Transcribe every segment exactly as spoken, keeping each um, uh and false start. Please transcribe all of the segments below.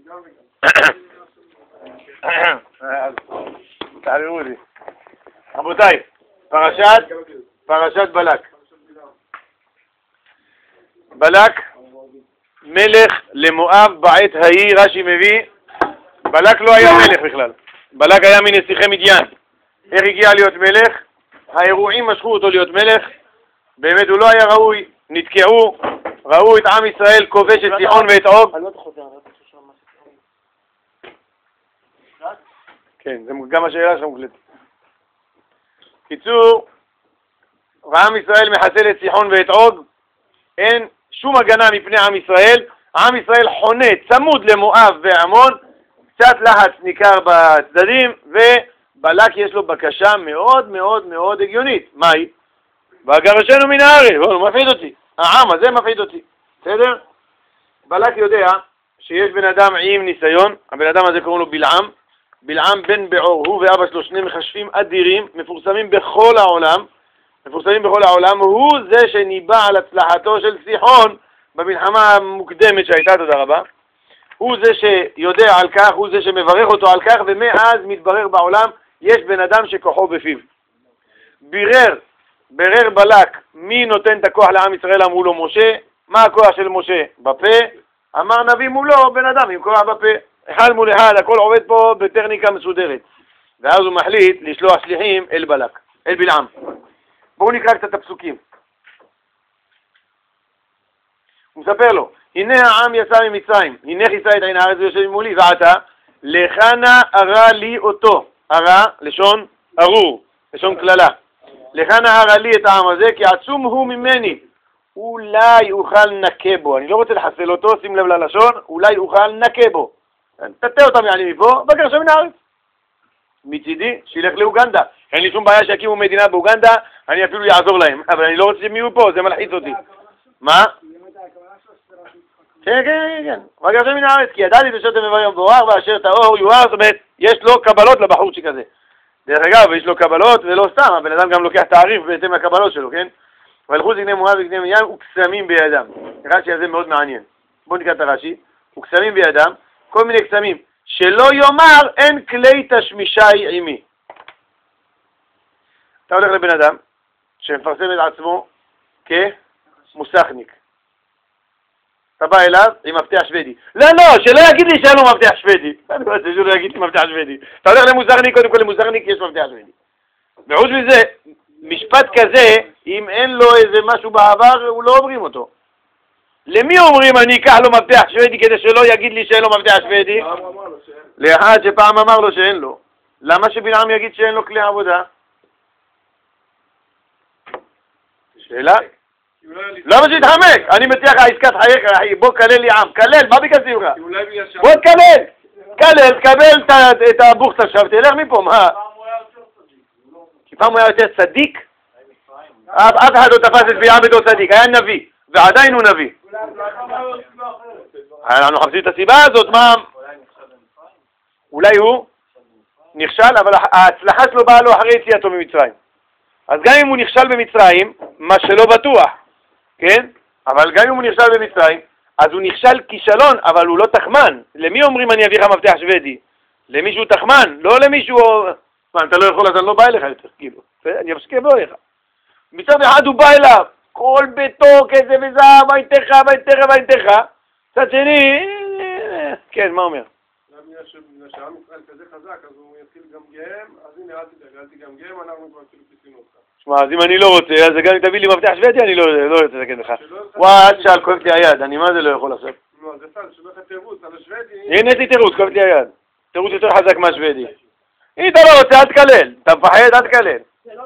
תעלו לי. רבותיי, פרשת, פרשת בלק. בלק, מלך למואב בעת ההיא, רש"י מביא, בלק לא היה מלך בכלל. בלק היה מנסיכי מדיין. איך הגיע להיות מלך? האירועים משכו אותו להיות מלך. באמת הוא לא היה ראוי, נתקעו, ראו את עם ישראל כובש את סיחון ואת עוג. כן, זה גם השאלה שלך מוקלטת. קיצור, עם ישראל מחסל את סיחון ואת עוג, אין שום הגנה מפני עם ישראל, עם ישראל חונה צמוד למואב ועמון, קצת לחץ ניכר בצדדים, ובלק יש לו בקשה מאוד מאוד מאוד הגיונית. מהי? והגרשנו מן הארץ. הוא מפחיד אותי, העם הזה מפחיד אותי, בסדר? בלק יודע שיש בן אדם עם ניסיון, הבן אדם הזה קוראים לו בלעם, בלעם בן בעור, הוא ואבא שלו שני מכשפים אדירים, מפורסמים בכל העולם, מפורסמים בכל העולם, הוא זה שניבא על הצלחתו של סיחון במלחמה המוקדמת שהייתה, תודה רבה. הוא זה שיודע על כך, הוא זה שמברך אותו על כך, ומאז מתברר בעולם, יש בן אדם שכוחו בפיו. בירר, בירר בלק, מי נותן את הכוח לעם ישראל? אמרו לו משה. מה הכוח של משה? בפה. אמר נביא מולו, בן אדם עם כוח בפה. אחד מול אחד, הכל עובד פה בטכניקה מסודרת. ואז הוא מחליט לשלוח שליחים אל בלק, אל בלעם. בואו נקרא קצת את הפסוקים. הוא מספר לו, הנה העם יצא ממצרים, הנה כיסה את עין הארץ ויושב מולי, ועתה, לכנה ארה לי אותו. ארה, לשון ארור, לשון כללה. לכנה ארה לי את העם הזה, כי עצום הוא ממני. אולי אוכל נקה בו. אני לא רוצה לחסל אותו, שים לב ללשון, אולי אוכל נקה בו. תטה אותם יעני מפה, בגרשו מן הארץ. מצידי, שילך לאוגנדה. אין לי שום בעיה שיקימו מדינה באוגנדה, אני אפילו יעזור להם. אבל אני לא רוצה שהם יהיו פה, זה מלחיץ אותי. מה? כן, כן, כן. בגרשו מן הארץ, כי ידעתי בשעות המבריום בורח, ואשר תאור יואר, זאת אומרת, יש לו קבלות לבחורצ'יק הזה. דרך אגב, יש לו קבלות, ולא סתם, הבן אדם גם לוקח תעריף בהתאם לקבלות שלו, כן? והלכו זקני מואב וזקני מדיין וקסמים בידם. רש"י הזה מאוד מעניין. בואו נקרא את הרש"י. וקסמים בידם, כל מיני קסמים, שלא יאמר אין כלי תשמישי עימי. אתה הולך לבן אדם שמפרסם את עצמו כמוסכניק. אתה בא אליו עם מפתח שוודי. לא, לא, שלא יגיד לי שאין לו מפתח שוודי. אני לא רוצה שלא יגיד לי מפתח שוודי. אתה הולך למוסכניק, קודם כל למוסכניק יש מפתח שוודי. וחוץ מזה, משפט כזה, אם אין לו איזה משהו בעבר, הוא לא אומרים אותו. למי אומרים אני אקח לו מפתח שוודי כדי שלא יגיד לי שאין לו מפתח שוודי? לאחד שפעם אמר לו שאין לו. למה שבלעם יגיד שאין לו כלי עבודה? שאלה? למה שיתחמק? אני מציע לך עסקת חייך, אחי, בוא כלל לי עם, כלל, מה ביקשתי לך? בוא תכלל, כלל, תקבל את הבוכס עכשיו, תלך מפה, מה? כי פעם הוא היה יותר צדיק? אף אחד לא תפס את בלעם בתור צדיק, היה נביא, ועדיין הוא נביא. אנחנו חפשים את הסיבה הזאת, מה? אולי הוא נכשל, אבל ההצלחה שלו באה לו אחרי יציאתו ממצרים. אז גם אם הוא נכשל במצרים, מה שלא בטוח, כן? אבל גם אם הוא נכשל במצרים, אז הוא נכשל כישלון, אבל הוא לא תחמן. למי אומרים אני אביא לך מפתח שוודי? למישהו תחמן, לא למישהו... מה, אתה לא יכול, אז אני לא בא אליך יותר, כאילו. אני אפסקה בוא אליך. מצד אחד הוא בא אליו, כל ביתו כזה וזהב, ויתך, ויתך, ויתך. מצד שני, כן, מה אומר? כשעם ישראל כזה חזק, אז הוא יתחיל גם גהם, אז הנה, אל תדאג, אל תגם גהם, אנחנו כבר כאילו פיסינו אותך. שמע, אז אם אני לא רוצה, אז גם אם תביא לי מפתח שוודי, אני לא רוצה לתקן לך. וואי, אל תשאל, כואבת לי היד, אני מה זה לא יכול לעשות? לא, זה סתם, שלא לך תירוץ, על השוודי... הנה, יש לי תירוץ, כואבת לי היד. תירוץ יותר חזק מהשוודי. אם אתה לא רוצה, אל תקלל. אתה מפחד, אל תקלל.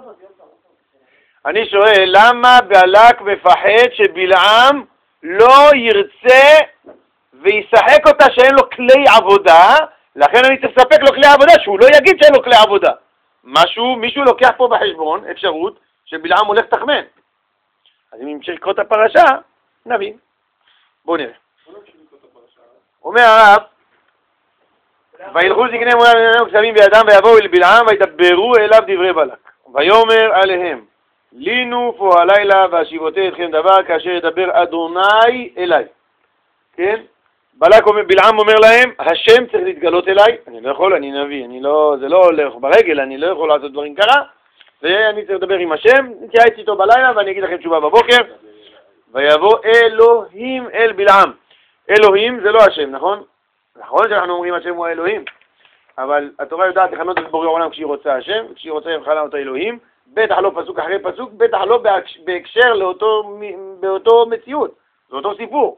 אני שואל, למה בלק מפחד שבלעם לא ירצה וישחק אותה שאין לו כלי עבודה, לכן אני תספק לו כלי עבודה, שהוא לא יגיד שאין לו כלי עבודה. משהו, מישהו לוקח פה בחשבון אפשרות שבלעם הולך תחמן. אז אם נמשיך לקרוא את הפרשה, נבין. בואו נראה. אומר הרב, וילכו זקני מואב וקסמים בידם ויבואו אל בלעם וידברו אליו דברי בלק. ויאמר עליהם, לינו פה הלילה והשיבותי אתכם דבר כאשר ידבר אדוני אליי. כן? בלק אומר, בלעם אומר להם, השם צריך להתגלות אליי, אני לא יכול, אני נביא, אני לא, זה לא הולך ברגל, אני לא יכול לעשות דברים ככה, ואני צריך לדבר עם השם, נתייעץ איתו בלילה ואני אגיד לכם תשובה בבוקר, ויבוא אלוהים אל בלעם. אלוהים זה לא השם, נכון? נכון שאנחנו אומרים השם הוא האלוהים, אבל התורה יודעת לכנות את בורא העולם כשהיא רוצה השם, כשהיא רוצה לכנות אותו אלוהים, בטח לא פסוק אחרי פסוק, בטח לא בהקשר לאותו, באותו מציאות, לאותו סיפור.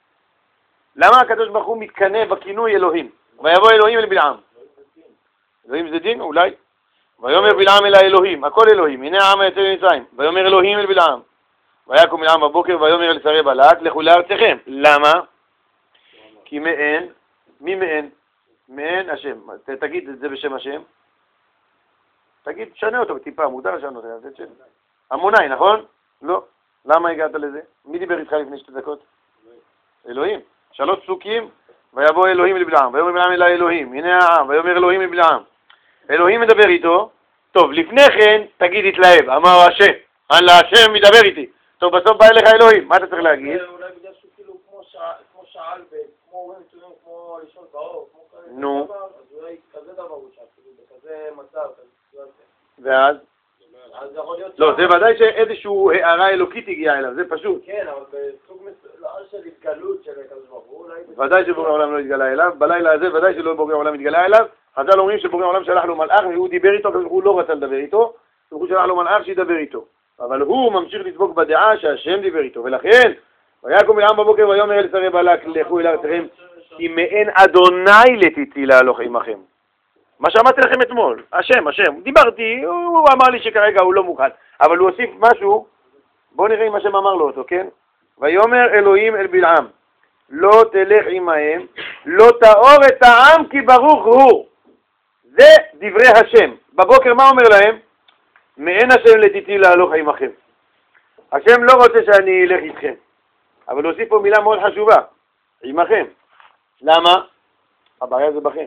למה הקדוש ברוך הוא מתקנא בכינוי אלוהים? ויבוא אלוהים אל בלעם. אלוהים זה דין? אולי. ויאמר בלעם אל האלוהים, הכל אלוהים, הנה העם היוצא ממצרים. ויאמר אלוהים אל בלעם. ויקום בלעם בבוקר ויאמר אל שרי בלק, לכו לארצכם. למה? כי מאין, מי מאין? מאין השם. תגיד את זה בשם השם. תגיד, שנה אותו טיפה, מותר לשנות את זה. המוני, נכון? לא. למה הגעת לזה? מי דיבר איתך לפני שתי דקות? אלוהים. שלוש פסוקים, ויבוא אלוהים אל בלעם, ויאמר בלעם אל האלוהים, הנה העם, ויאמר אלוהים אל בלעם. אלוהים מדבר איתו, טוב, לפני כן תגיד התלהב, אמר השם, על השם מדבר איתי. טוב, בסוף בא אליך אלוהים, מה אתה צריך להגיד? אולי בגלל שהוא כאילו כמו שאל, כמו נתונים, כמו לשאול באור, כמו כזה נו. דבר, אז אולי כזה דבר הוא שם, בכזה מצב, ואז? אז יכול להיות... לא, זה ודאי שאיזשהו הערה אלוקית הגיעה אליו, זה פשוט. כן, אבל בסוג של התגלות של הקדוש ברוך הוא, אולי... ודאי שבורא העולם לא התגלה אליו, בלילה הזה ודאי שלא בורא העולם התגלה אליו. חז"ל אומרים שבורא העולם שלח לו מלאך והוא דיבר איתו, אבל הוא לא רצה לדבר איתו, הוא שלח לו מלאך שידבר איתו. אבל הוא ממשיך לדבוק בדעה שהשם דיבר איתו, ולכן, ויקום בלעם בבוקר ויאמר אל שרי בלק, לכו אל ארצכם, כי מאין אדוני לתיתי להלוך עמכם. מה שאמרתי לכם אתמול, השם, השם, דיברתי, הוא אמר לי שכרגע הוא לא מוכן, אבל הוא הוסיף משהו, בואו נראה אם השם אמר לו אותו, כן? ויאמר אלוהים אל בלעם, לא תלך עמהם, לא תאור את העם כי ברוך הוא. זה דברי השם. בבוקר מה אומר להם? מאין השם לתיתי להלוך עמכם. השם לא רוצה שאני אלך איתכם, אבל הוא הוסיף פה מילה מאוד חשובה, עמכם. למה? הבעיה זה בכם.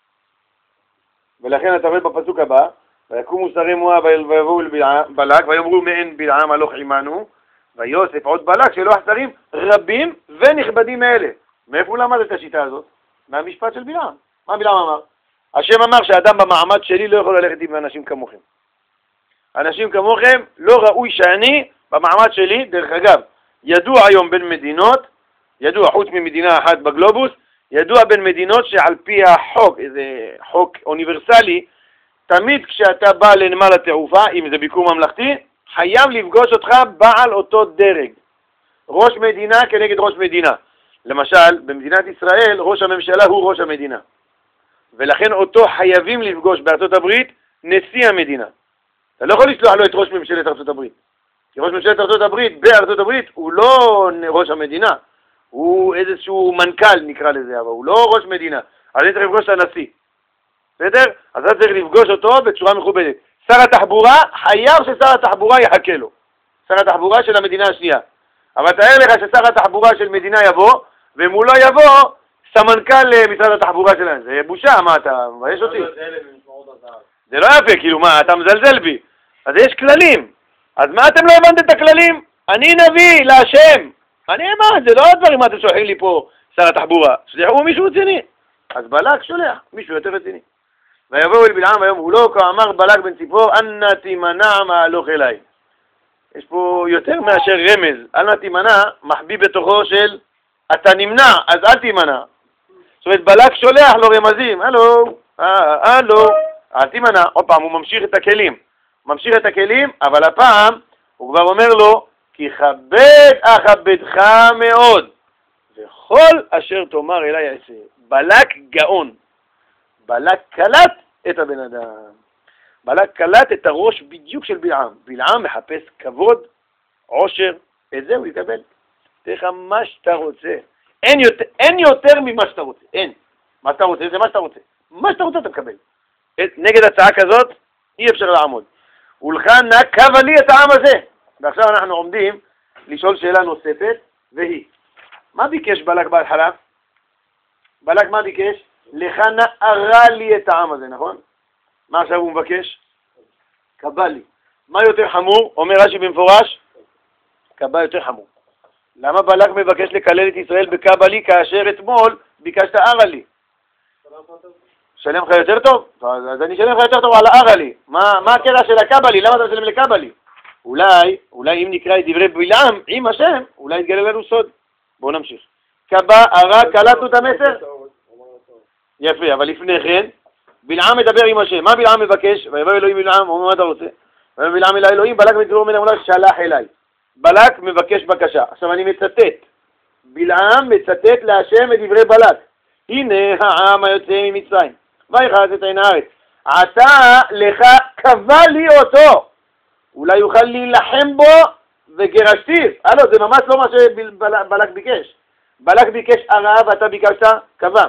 ולכן אתה רואה בפסוק הבא, ויקומו שרי מואב ויבואו אל בלק, ויאמרו מאין בלעם הלוך עמנו, ויוסף עוד בלק שלוח שרים רבים ונכבדים מאלה. מאיפה הוא למד את השיטה הזאת? מהמשפט של בלעם. מה בלעם אמר? השם אמר שאדם במעמד שלי לא יכול ללכת עם אנשים כמוכם. אנשים כמוכם לא ראוי שאני במעמד שלי, דרך אגב, ידוע היום בין מדינות, ידוע חוץ ממדינה אחת בגלובוס, ידוע בין מדינות שעל פי החוק, איזה חוק אוניברסלי, תמיד כשאתה בא לנמל התעופה, אם זה ביקור ממלכתי, חייב לפגוש אותך בעל אותו דרג. ראש מדינה כנגד ראש מדינה. למשל, במדינת ישראל, ראש הממשלה הוא ראש המדינה. ולכן אותו חייבים לפגוש בארצות הברית נשיא המדינה. אתה לא יכול לשלוח לו את ראש ממשלת ארצות הברית. כי ראש ממשלת ארצות הברית בארצות הברית הוא לא ראש המדינה. הוא איזשהו מנכ"ל נקרא לזה, אבל הוא לא ראש מדינה. אז אני צריך לפגוש את הנשיא. בסדר? אז אתה צריך לפגוש אותו בצורה מכובדת. שר התחבורה, חייב ששר התחבורה יחכה לו. שר התחבורה של המדינה השנייה. אבל תאר לך ששר התחבורה של מדינה יבוא, ומולו יבוא סמנכ"ל משרד התחבורה שלהם. זה בושה, מה אתה מבייש אותי? זה לא יפה, כאילו מה, אתה מזלזל בי. אז יש כללים. אז מה אתם לא הבנתם את הכללים? אני נביא להשם. אני מה, זה לא הדברים מה אתם שולחים לי פה, שר התחבורה. שלחו מישהו רציני. אז בלק שולח, מישהו יותר רציני. ויבואו אל בלעם ויאמרו לו, כאמר בלק בן ציפור, אנא תימנע מהלוך אליי. יש פה יותר מאשר רמז. אנא תימנע מחביא בתוכו של אתה נמנע, אז אל תימנע. זאת אומרת, בלק שולח לו רמזים, הלו, הלו, אל תימנע. עוד פעם, הוא ממשיך את הכלים. ממשיך את הכלים, אבל הפעם הוא כבר אומר לו, כי כבד אכבדך מאוד, וכל אשר תאמר אליי יעשה. בלק גאון. בלק קלט את הבן אדם. בלק קלט את הראש בדיוק של בלעם. בלעם מחפש כבוד, עושר, את זה הוא יקבל. תראה מה שאתה רוצה. אין יותר, אין יותר ממה שאתה רוצה. אין. מה שאתה רוצה זה מה שאתה רוצה. מה שאתה רוצה אתה מקבל. נגד הצעה כזאת אי אפשר לעמוד. ולכן נא קבע לי את העם הזה. ועכשיו אנחנו עומדים לשאול שאלה נוספת, והיא, מה ביקש בלק בהתחלה? בלק מה ביקש? לך נערה לי את העם הזה, נכון? מה עכשיו הוא מבקש? קבע לי. מה יותר חמור? אומר רש"י במפורש? קבע יותר חמור. למה בלק מבקש לקלל את ישראל בקבלי כאשר אתמול ביקשת ארה לי? שלם לך יותר טוב? אז אני שלם לך יותר טוב על הארה לי. מה הקטע של הקבלי? למה אתה משלם לקבלי? אולי, אולי אם נקרא את דברי בלעם עם השם, אולי יתגלה לנו סוד. בואו נמשיך. קבע, ארה, קלטנו את המסר? יפה, אבל לפני כן, בלעם מדבר עם השם. מה בלעם מבקש? ויבוא אלוהים בלעם, הוא אומר מה אתה רוצה? ויבוא בלעם אל האלוהים, בלק מתגרור מן המולך, שלח אליי. בלק מבקש בקשה. עכשיו אני מצטט. בלעם מצטט להשם את דברי בלק. הנה העם היוצא ממצרים. ויחז את עין הארץ. עתה לך קבע לי אותו. אולי יוכל להילחם בו וגרשתיו. הלו, זה ממש לא מה שבלק ביקש. בלק ביקש הרעה ואתה ביקשת קבע.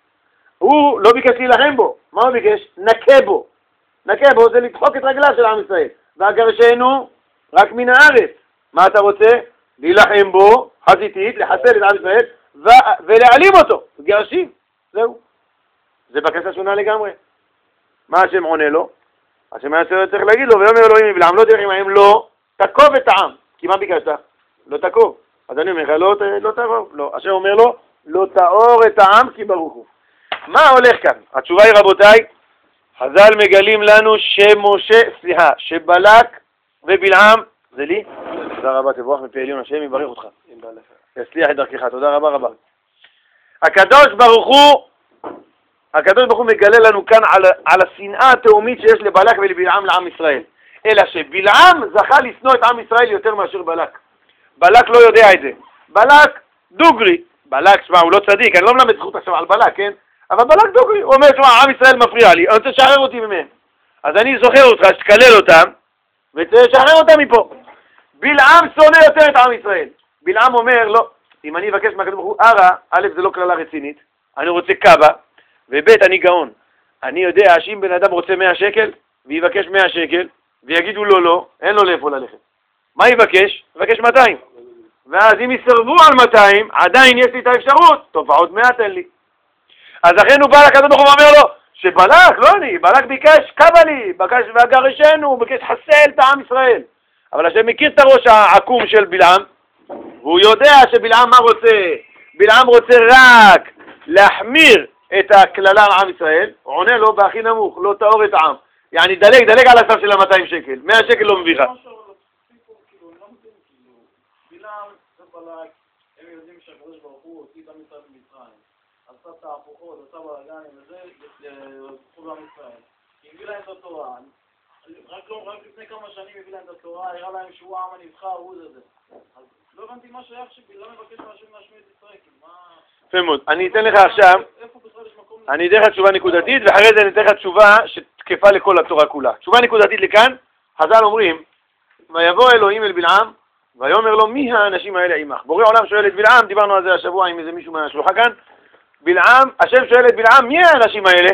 הוא לא ביקש להילחם בו. מה הוא ביקש? נקה בו. נקה בו זה לדחוק את רגלה של עם ישראל. והגרשנו רק מן הארץ. מה אתה רוצה? להילחם בו, חזיתית, לחסל את עם ישראל, ו- ולהעלים אותו. גרשים. זהו. זה בקשה שונה לגמרי. מה השם עונה לו? השם היה צריך להגיד לו, ויאמר אלוהים בלעם, לא תלך עמהם, לא תקוב את העם. כי מה ביקשת? לא תקוב. אז אני אומר לך, לא, לא תקוב. לא. השם אומר לו, לא תאור את העם כי ברוך הוא. מה הולך כאן? התשובה היא רבותיי, חז"ל מגלים לנו שמשה, סליחה, שבלק ובלעם, זה לי? תודה רבה, תבורך מפי עליון השם, יברך אותך. יצליח את דרכך, תודה רבה רבה. הקדוש ברוך הוא, הקדוש ברוך הוא מגלה לנו כאן על, על השנאה התאומית שיש לבלק ולבלעם לעם ישראל. אלא שבלעם זכה לשנוא את עם ישראל יותר מאשר בלק. בלק לא יודע את זה. בלק דוגרי. בלק, שמה, הוא לא צדיק, אני לא מלמד זכות עכשיו על בלק, כן? אבל בלק דוגרי, הוא אומר, שמה, עם ישראל מפריע לי, אני רוצה לשחרר אותי ממהם. אז אני זוכר אותך, שתקלל אותם, ותשחרר אותם מפה. בלעם שונא יותר את עם ישראל. בלעם אומר, לא, אם אני אבקש מהקדוש ברוך הוא, ארה, א', זה לא כללה רצינית, אני רוצה קבע, וב', אני גאון. אני יודע שאם בן אדם רוצה מאה שקל, ויבקש מאה שקל, ויגידו לו לא, אין לו לאיפה ללכת. מה יבקש? יבקש מאתיים. ואז אם יסרבו על מאתיים, עדיין יש לי את האפשרות, טוב, עוד מאה תן לי. אז לכן הוא בא לקדוש ברוך הוא ואומר לו, שבלק, לא אני, בלק ביקש קבלי, ביקש והגרשנו, הוא ביקש חסל את העם ישראל. אבל השם מכיר את הראש העקום של בלעם, והוא יודע שבלעם מה רוצה? בלעם רוצה רק להחמיר את הכללה על עם ישראל, הוא עונה לו בהכי נמוך, לא תאור את העם. יעני דלג, דלג על הסף של ה-מאתיים שקל, מאה שקל לא מביך. בלעם ובלק, הם יודעים שהקדוש ברוך הוא הוציא את עם ישראל ממצרים. עשה תהפוכות, עשה בלגנים וזה, זכו בעם ישראל. הביא להם את התורה. רק לפני כמה שנים הביא להם את התורה, הראה להם שהוא העם הנבחר, הוא זה זה. אז לא הבנתי מה שייך שבלעם מבקש מהשם להשמיד את ישראל, כי מה... יפה מאוד, אני אתן לך עכשיו, אני אתן לך תשובה נקודתית, ואחרי זה אני אתן לך תשובה שתקפה לכל התורה כולה. תשובה נקודתית לכאן, חז"ל אומרים, ויבוא אלוהים אל בלעם, ויאמר לו, מי האנשים האלה עמך? בורא עולם שואל את בלעם, דיברנו על זה השבוע עם איזה מישהו מהשלוחה כאן, בלעם, השם שואל את בלעם, מי האנשים האלה?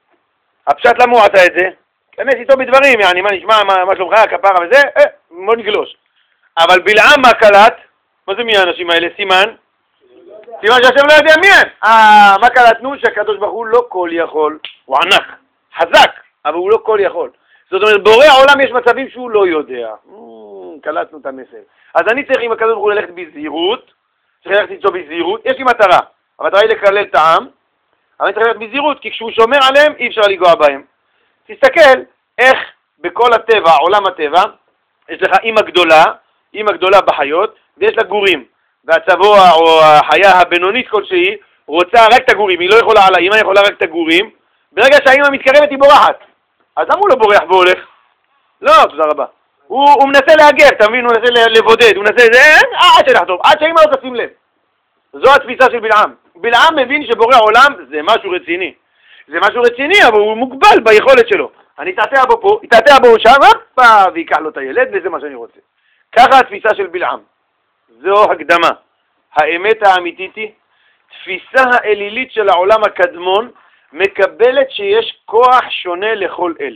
הפשט למה הוא עשה את זה? כנס איתו בדברים, יעני, מה נשמע, מה, מה שלומך, כפרה וזה, אה, בוא נגלוש. אבל בלעם מה קלט? מה זה מי האנשים האלה? סימן? סימן שהשם לא יודע מי הם. אה, מה קלטנו? שהקדוש ברוך הוא לא כל יכול, הוא ענק, חזק, אבל הוא לא כל יכול. זאת אומרת, בורא העולם יש מצבים שהוא לא יודע. קלטנו את המסר. אז אני צריך עם הקדוש ברוך הוא ללכת בזהירות, צריך ללכת איתו בזהירות, יש לי מטרה. המטרה היא לקלל את העם, אבל אני צריך ללכת בזהירות, כי כשהוא שומר עליהם אי אפשר לגוע בהם. תסתכל איך בכל הטבע, עולם הטבע, יש לך אמא גדולה, אמא גדולה בחיות, ויש לה גורים. והצבוע או החיה הבינונית כלשהי רוצה רק את הגורים, היא לא יכולה על האמא, היא יכולה רק את הגורים. ברגע שהאמא מתקרבת היא בורחת. אז למה הוא לא בורח והולך? לא, תודה רבה. הוא, הוא מנסה להגר, אתה מבין? הוא מנסה לבודד, הוא מנסה, זה אין, עד שנחטוב, עד שהאמא לא תשים לב. זו התפיסה של בלעם. בלעם מבין שבורא עולם זה משהו רציני. זה משהו רציני, אבל הוא מוגבל ביכולת שלו. אני אתעתע בו פה, אתעתע בו שם, הפה, ויקח לו את הילד, וזה מה שאני רוצה. ככה התפיסה של בלעם. זו הקדמה. האמת האמיתית היא, תפיסה האלילית של העולם הקדמון, מקבלת שיש כוח שונה לכל אל.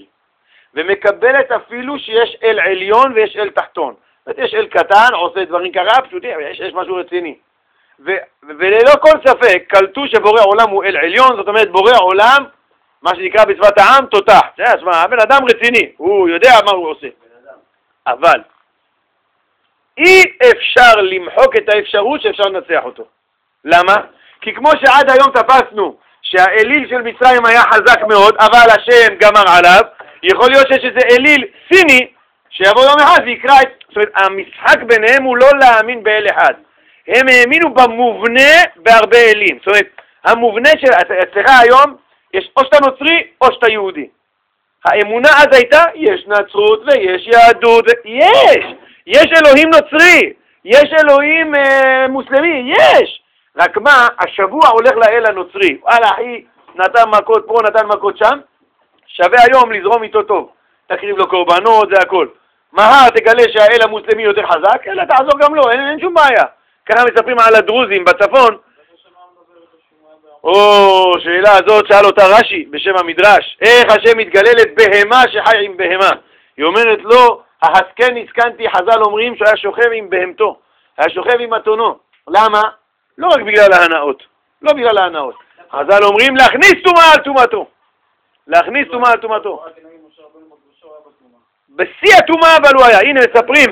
ומקבלת אפילו שיש אל עליון ויש אל תחתון. יש אל קטן, עושה דברים קרה, פשוטים, יש, יש משהו רציני. ו, וללא כל ספק, קלטו שבורא עולם הוא אל עליון, זאת אומרת בורא עולם, מה שנקרא בשפת העם, תותח. תשמע, הבן אדם רציני, הוא יודע מה הוא עושה. אבל, אי אפשר למחוק את האפשרות שאפשר לנצח אותו. למה? כי כמו שעד היום תפסנו שהאליל של מצרים היה חזק מאוד, אבל השם גמר עליו, יכול להיות שיש איזה אליל סיני שיבוא יום אחד ויקרא את... זאת אומרת, המשחק ביניהם הוא לא להאמין באל אחד. הם האמינו במובנה בהרבה אלים. זאת אומרת, המובנה של... אצלך היום יש או שאתה נוצרי או שאתה יהודי. האמונה אז הייתה, יש נצרות ויש יהדות, יש! יש אלוהים נוצרי, יש אלוהים אה, מוסלמי, יש! רק מה, השבוע הולך לאל הנוצרי. וואלה אחי, נתן מכות פה, נתן מכות שם, שווה היום לזרום איתו טוב. תקריב לו קורבנות, זה הכל. מהר תגלה שהאל המוסלמי יותר חזק, אלא תעזור גם לו, אין, אין שום בעיה. ככה מספרים על הדרוזים בצפון. או, שאלה הזאת שאל אותה רש"י בשם המדרש. איך השם מתגללת בהמה שחי עם בהמה? היא אומרת לו, ההסכן הסכנתי, חז"ל אומרים שהיה שוכב עם בהמתו. היה שוכב עם מתונו. למה? לא רק בגלל ההנאות. לא בגלל ההנאות. חז"ל אומרים להכניס טומאה על טומאתו. להכניס טומאה על טומאתו. בשיא הטומאה אבל הוא היה. הנה מספרים.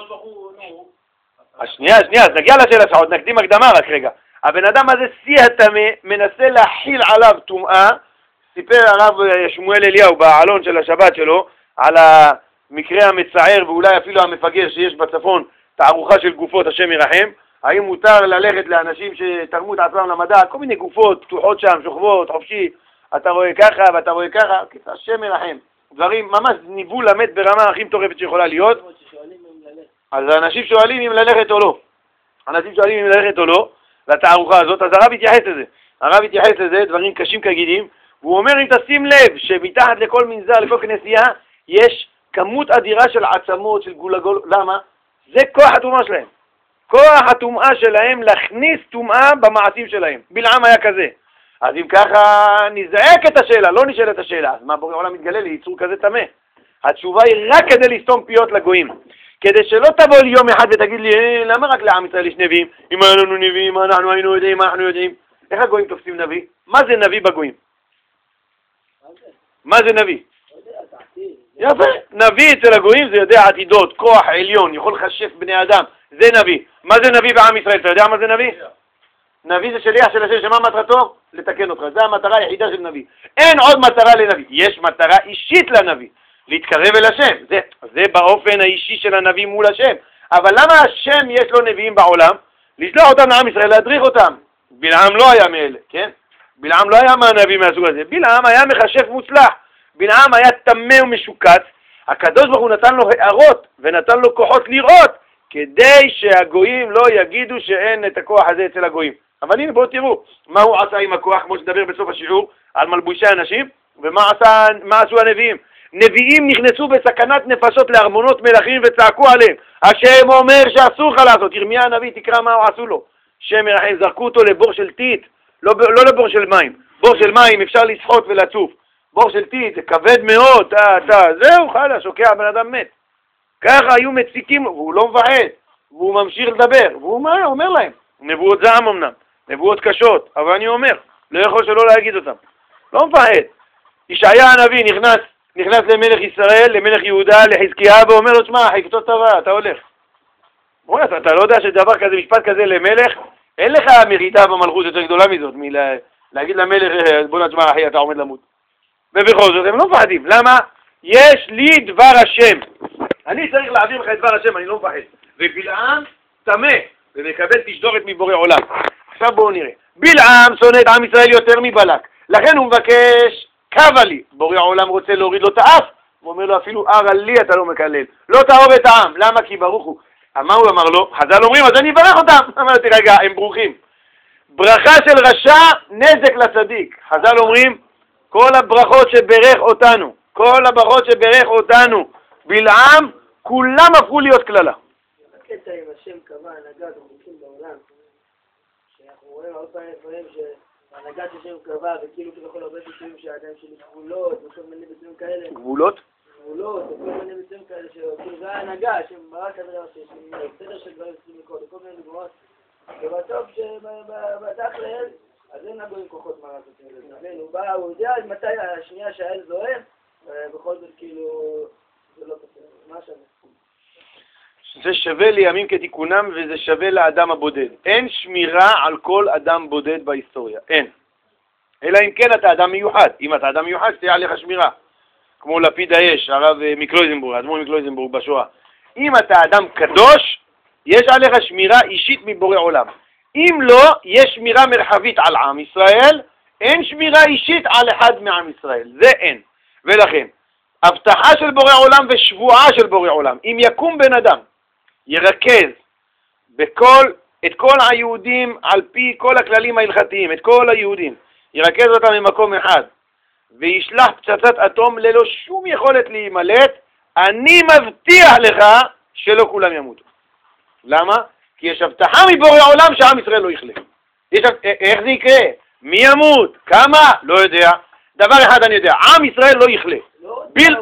השנייה, השנייה, אז נגיע לשאלה שעות, נקדים הקדמה רק רגע. הבן אדם הזה שיא הטמא, מנסה להחיל עליו טומאה. סיפר הרב שמואל אליהו בעלון של השבת שלו על המקרה המצער ואולי אפילו המפגר שיש בצפון, תערוכה של גופות, השם ירחם. האם מותר ללכת לאנשים שתרמו את עצמם למדע, כל מיני גופות פתוחות שם, שוכבות, חופשי, אתה רואה ככה ואתה רואה ככה, השם ירחם. דברים, ממש ניבול למת ברמה הכי מטורפת שיכולה להיות. אז האנשים שואלים אם ללכת או לא. אנשים שואלים אם ללכת או לא, לתערוכה הזאת, אז הרב התייחס לזה. הרב התייחס לזה, דברים קשים כגידים, והוא אומר אם תשים לב שמתחת לכל מנזר, לכל כנסייה, יש כמות אדירה של עצמות, של גולגול, למה? זה כוח הטומאה שלהם. כוח הטומאה שלהם להכניס טומאה במעשים שלהם. בלעם היה כזה. אז אם ככה נזעק את השאלה, לא נשאל את השאלה, אז מה בורא עולם מתגלה לי, יצור כזה טמא? התשובה היא רק כדי לסתום פיות לגויים. כדי שלא תבוא לי יום אחד ותגיד לי, אה, למה רק לעם ישראל יש נביאים? אם היה לנו נביאים, אנחנו היינו יודעים, מה אנחנו יודעים? איך הגויים תופסים נביא? מה זה נביא בגויים? מה זה נביא? יפה, נביא אצל הגויים זה יודע עתידות, כוח עליון, יכול לחשף בני אדם, זה נביא. מה זה נביא בעם ישראל? אתה יודע מה זה נביא? נביא זה שליח של השם, שמה מטרתו? לתקן אותך, זו המטרה היחידה של נביא. אין עוד מטרה לנביא, יש מטרה אישית לנביא, להתקרב אל השם, זה, זה באופן האישי של הנביא מול השם. אבל למה השם יש לו נביאים בעולם? לשלוח אותם לעם ישראל, להדריך אותם. בלעם לא היה מאלה, כן? בלעם לא היה מהנביא מהסוג הזה, בלעם היה מחשף מוצלח, בלעם היה טמא ומשוקץ, הקדוש ברוך הוא נתן לו הערות ונתן לו כוחות לראות, כדי שהגויים לא יגידו שאין את הכוח הזה אצל הגויים. אבל הנה בואו תראו מה הוא עשה עם הכוח, כמו שדבר בסוף השיעור על מלבושי אנשים, ומה עשה, מה עשו הנביאים. נביאים נכנסו בסכנת נפשות לארמונות מלכים וצעקו עליהם, השם אומר שאסור לך לעשות. ירמיה הנביא תקרא מה הוא עשו לו, שם ירחם, זרקו אותו לבור של טיט, לא, לא לבור של מים, בור של מים אפשר לשחות ולצוף, בור של טיט זה כבד מאוד, אתה, אתה, זהו חלה, שוקע בן אדם מת. ככה היו מציקים לו, והוא לא מפחד, והוא ממשיך לדבר, והוא אומר, אומר להם, נבואות זעם אמנם, נבואות קשות, אבל אני אומר, לא יכול שלא להגיד אותם, לא מפחד. ישעיה הנביא נכנס, נכנס למלך ישראל, למלך יהודה, לחזקיה, ואומר לו, שמע, חפצות טובה, אתה הולך. בוא, אתה, אתה לא יודע שדבר כזה, משפט כזה למלך, אין לך מרידה במלכות יותר גדולה מזאת, מלה, להגיד למלך, בוא נשמע, אחי, אתה עומד למות. ובכל זאת, הם לא מפחדים. למה? יש לי דבר השם. אני צריך להעביר לך את דבר השם, אני לא מפחד. ובלעם טמא, ומקבל תשדורת מבורא עולם. עכשיו בואו נראה. בלעם שונא את עם ישראל יותר מבלק. לכן הוא מבקש, קבע לי. בורא עולם רוצה להוריד לו את האף. הוא אומר לו, אפילו ארה לי אתה לא מקלל. לא תאהוב את העם. למה? כי ברוך הוא. מה הוא אמר לו? חז"ל אומרים, אז אני אברך אותם. אמרתי, רגע, הם ברוכים. ברכה של רשע, נזק לצדיק. חז"ל אומרים, כל הברכות שברך אותנו, כל הברכות שברך אותנו, בלעם, כולם הפכו להיות כללה. הקטע עם השם קבע הנהגת החוקים בעולם, שאנחנו רואים הרבה פעמים דברים שהנהגת השם קבע, וכאילו כביכול הרבה ביטויים שהאדם שלי גבולות, וכל מיני ביטויים כאלה. גבולות? גבולות, וכל מיני ביטויים כאלה, שכאילו זה ההנהגה, שברק הדבר שיש סדר של דברים צריכים לקרות, וכל מיני דוגמאות. ובסוף שבתכלל, אז אין הגויים כוחות מה לעשות את זה. הוא בא, הוא יודע מתי השנייה שהאל זוהר, ובכל זאת כאילו, זה לא בסדר. מה שווה? זה שווה לימים כתיקונם וזה שווה לאדם הבודד. אין שמירה על כל אדם בודד בהיסטוריה, אין. אלא אם כן אתה אדם מיוחד. אם אתה אדם מיוחד, תהיה עליך שמירה. כמו לפיד האש, הרב מקלויזנבורג, אדמו"ר מקלויזנבורג בשואה. אם אתה אדם קדוש, יש עליך שמירה אישית מבורא עולם. אם לא, יש שמירה מרחבית על עם ישראל, אין שמירה אישית על אחד מעם ישראל. זה אין. ולכן, הבטחה של בורא עולם ושבועה של בורא עולם. אם יקום בן אדם, ירכז בכל, את כל היהודים על פי כל הכללים ההלכתיים, את כל היהודים, ירכז אותם במקום אחד, וישלח פצצת אטום ללא שום יכולת להימלט, אני מבטיח לך שלא כולם ימותו. למה? כי יש הבטחה מבורא עולם שעם ישראל לא יחלה. יש, איך זה יקרה? מי ימות? כמה? לא יודע. דבר אחד אני יודע, עם ישראל לא יחלה. ביל...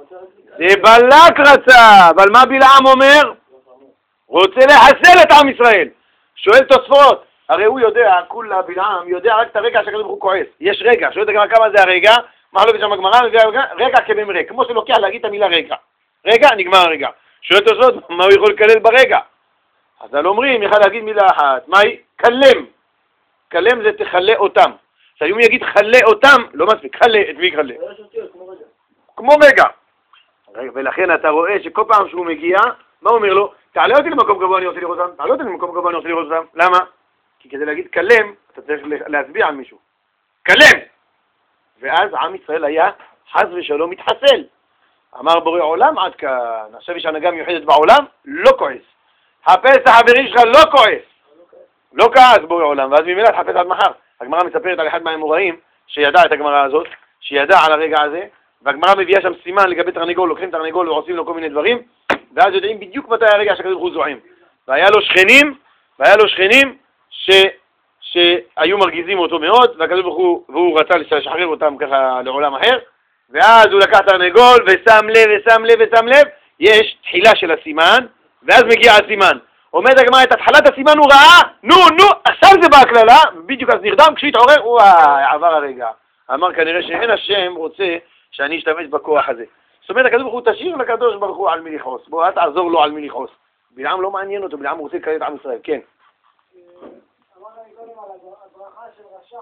זה בלק רצה, אבל מה בלעם אומר? רוצה לחסל את עם ישראל. שואל תוספות, הרי הוא יודע, כולה בלעם יודע רק את הרגע שהקדוש ברוך הוא כועס. יש רגע, שואל את הגמרא כמה זה הרגע, מחלוקת שם הגמרא, רגע כבמראה, כמו שלוקח להגיד את המילה רגע. רגע, נגמר הרגע. שואל תוספות, מה הוא יכול לקלל ברגע? אז על אומרים, יכל להגיד מילה אחת, מה היא? קלם. קלם זה תחלה אותם. עכשיו אם הוא יגיד חלה אותם, לא מספיק, חלה, את מי חלה? כמו רגע. ולכן אתה רואה שכל פעם שהוא מגיע, מה הוא אומר לו? תעלה אותי למקום גבוה, אני רוצה לראות אותם. תעלה אותי למקום גבוה, אני רוצה לראות אותם. למה? כי כדי להגיד קלם, אתה צריך להצביע על מישהו. קלם! ואז עם ישראל היה חס ושלום מתחסל. אמר בורא עולם עד כאן, עכשיו יש הנהגה מיוחדת בעולם, לא כועס. חפש את החברים שלך, לא כועס. לא כעס בורא עולם, ואז ממילא תחפש עד מחר. הגמרא מספרת על אחד מהאמוראים שידע את הגמרא הזאת, שידע על הרגע הזה, והגמרא מביאה שם סימן לגבי תרנגול, לוקחים תרנגול ועושים לו כל מיני דברים, ואז יודעים בדיוק מתי הרגע שהקדוש ברוך הוא זועם. והיה לו שכנים, והיה לו שכנים ש... שהיו מרגיזים אותו מאוד, והקדוש ברוך הוא, והוא רצה לשחרר אותם ככה לעולם אחר, ואז הוא לקח תרנגול ושם לב ושם לב ושם לב, יש תחילה של הסימן, ואז מגיע הסימן. אומרת הגמרא, את התחלת הסימן הוא ראה, נו, נו, עכשיו זה בהקללה, בדיוק אז נרדם, כשהתעורר, וואי, עבר הרגע. אמר כנראה שאין השם רוצה שאני אשתמש בכוח הזה. זאת אומרת, הקדוש ברוך הוא תשאיר לקדוש ברוך הוא על מי לכעוס. בוא, אל תעזור לו על מי לכעוס. בלעם לא מעניין אותו, בלעם רוצה לקלל את עם ישראל, כן. אמרת לי קודם על הברכה של רשע,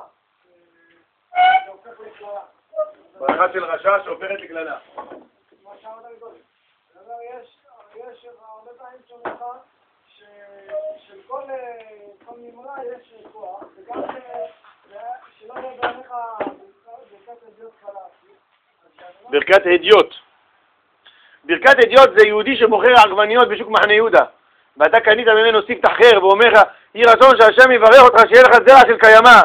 שהופך לקללה. ברכה של רשע שהופכת לקללה. מה שאמרת לי קודם. יש הרבה פעמים שאומרים של כל נמרה יש כוח, וגם שלא יהיה בעיניך ברכת הדיוט קלה. ברכת הדיוט. ברכת הדיוט זה יהודי שמוכר עגבניות בשוק מחנה יהודה. ואתה קנית ממנו ספתח אחר ואומר לך, יהי רצון שהשם יברך אותך שיהיה לך זרע של קיימא.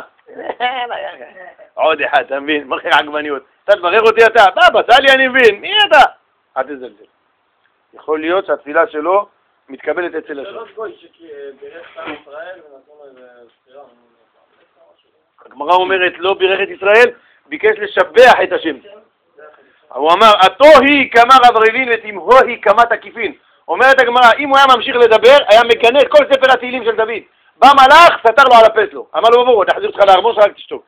עוד אחד, אתה מבין? מוכר עגבניות. אתה תברך אותי אתה, בא, בסלי אני מבין, מי אתה? אל תזלזל. יכול להיות שהתפילה שלו מתקבלת אצל השם. שלוש גוי שבירך את עם ישראל ונתנו לו איזה ספירה. הגמרא אומרת, לא בירך את ישראל, ביקש לשבח את השם. הוא אמר, עתו היא כמה רב רבין ותמהו היא כמה תקיפין. אומרת הגמרא, אם הוא היה ממשיך לדבר, היה מגנה את כל ספר התהילים של דוד. בא מלאך, סתר לו על הפס לו. אמר לו, בואו, תחזיר אותך לארמון שלך, תשתוק.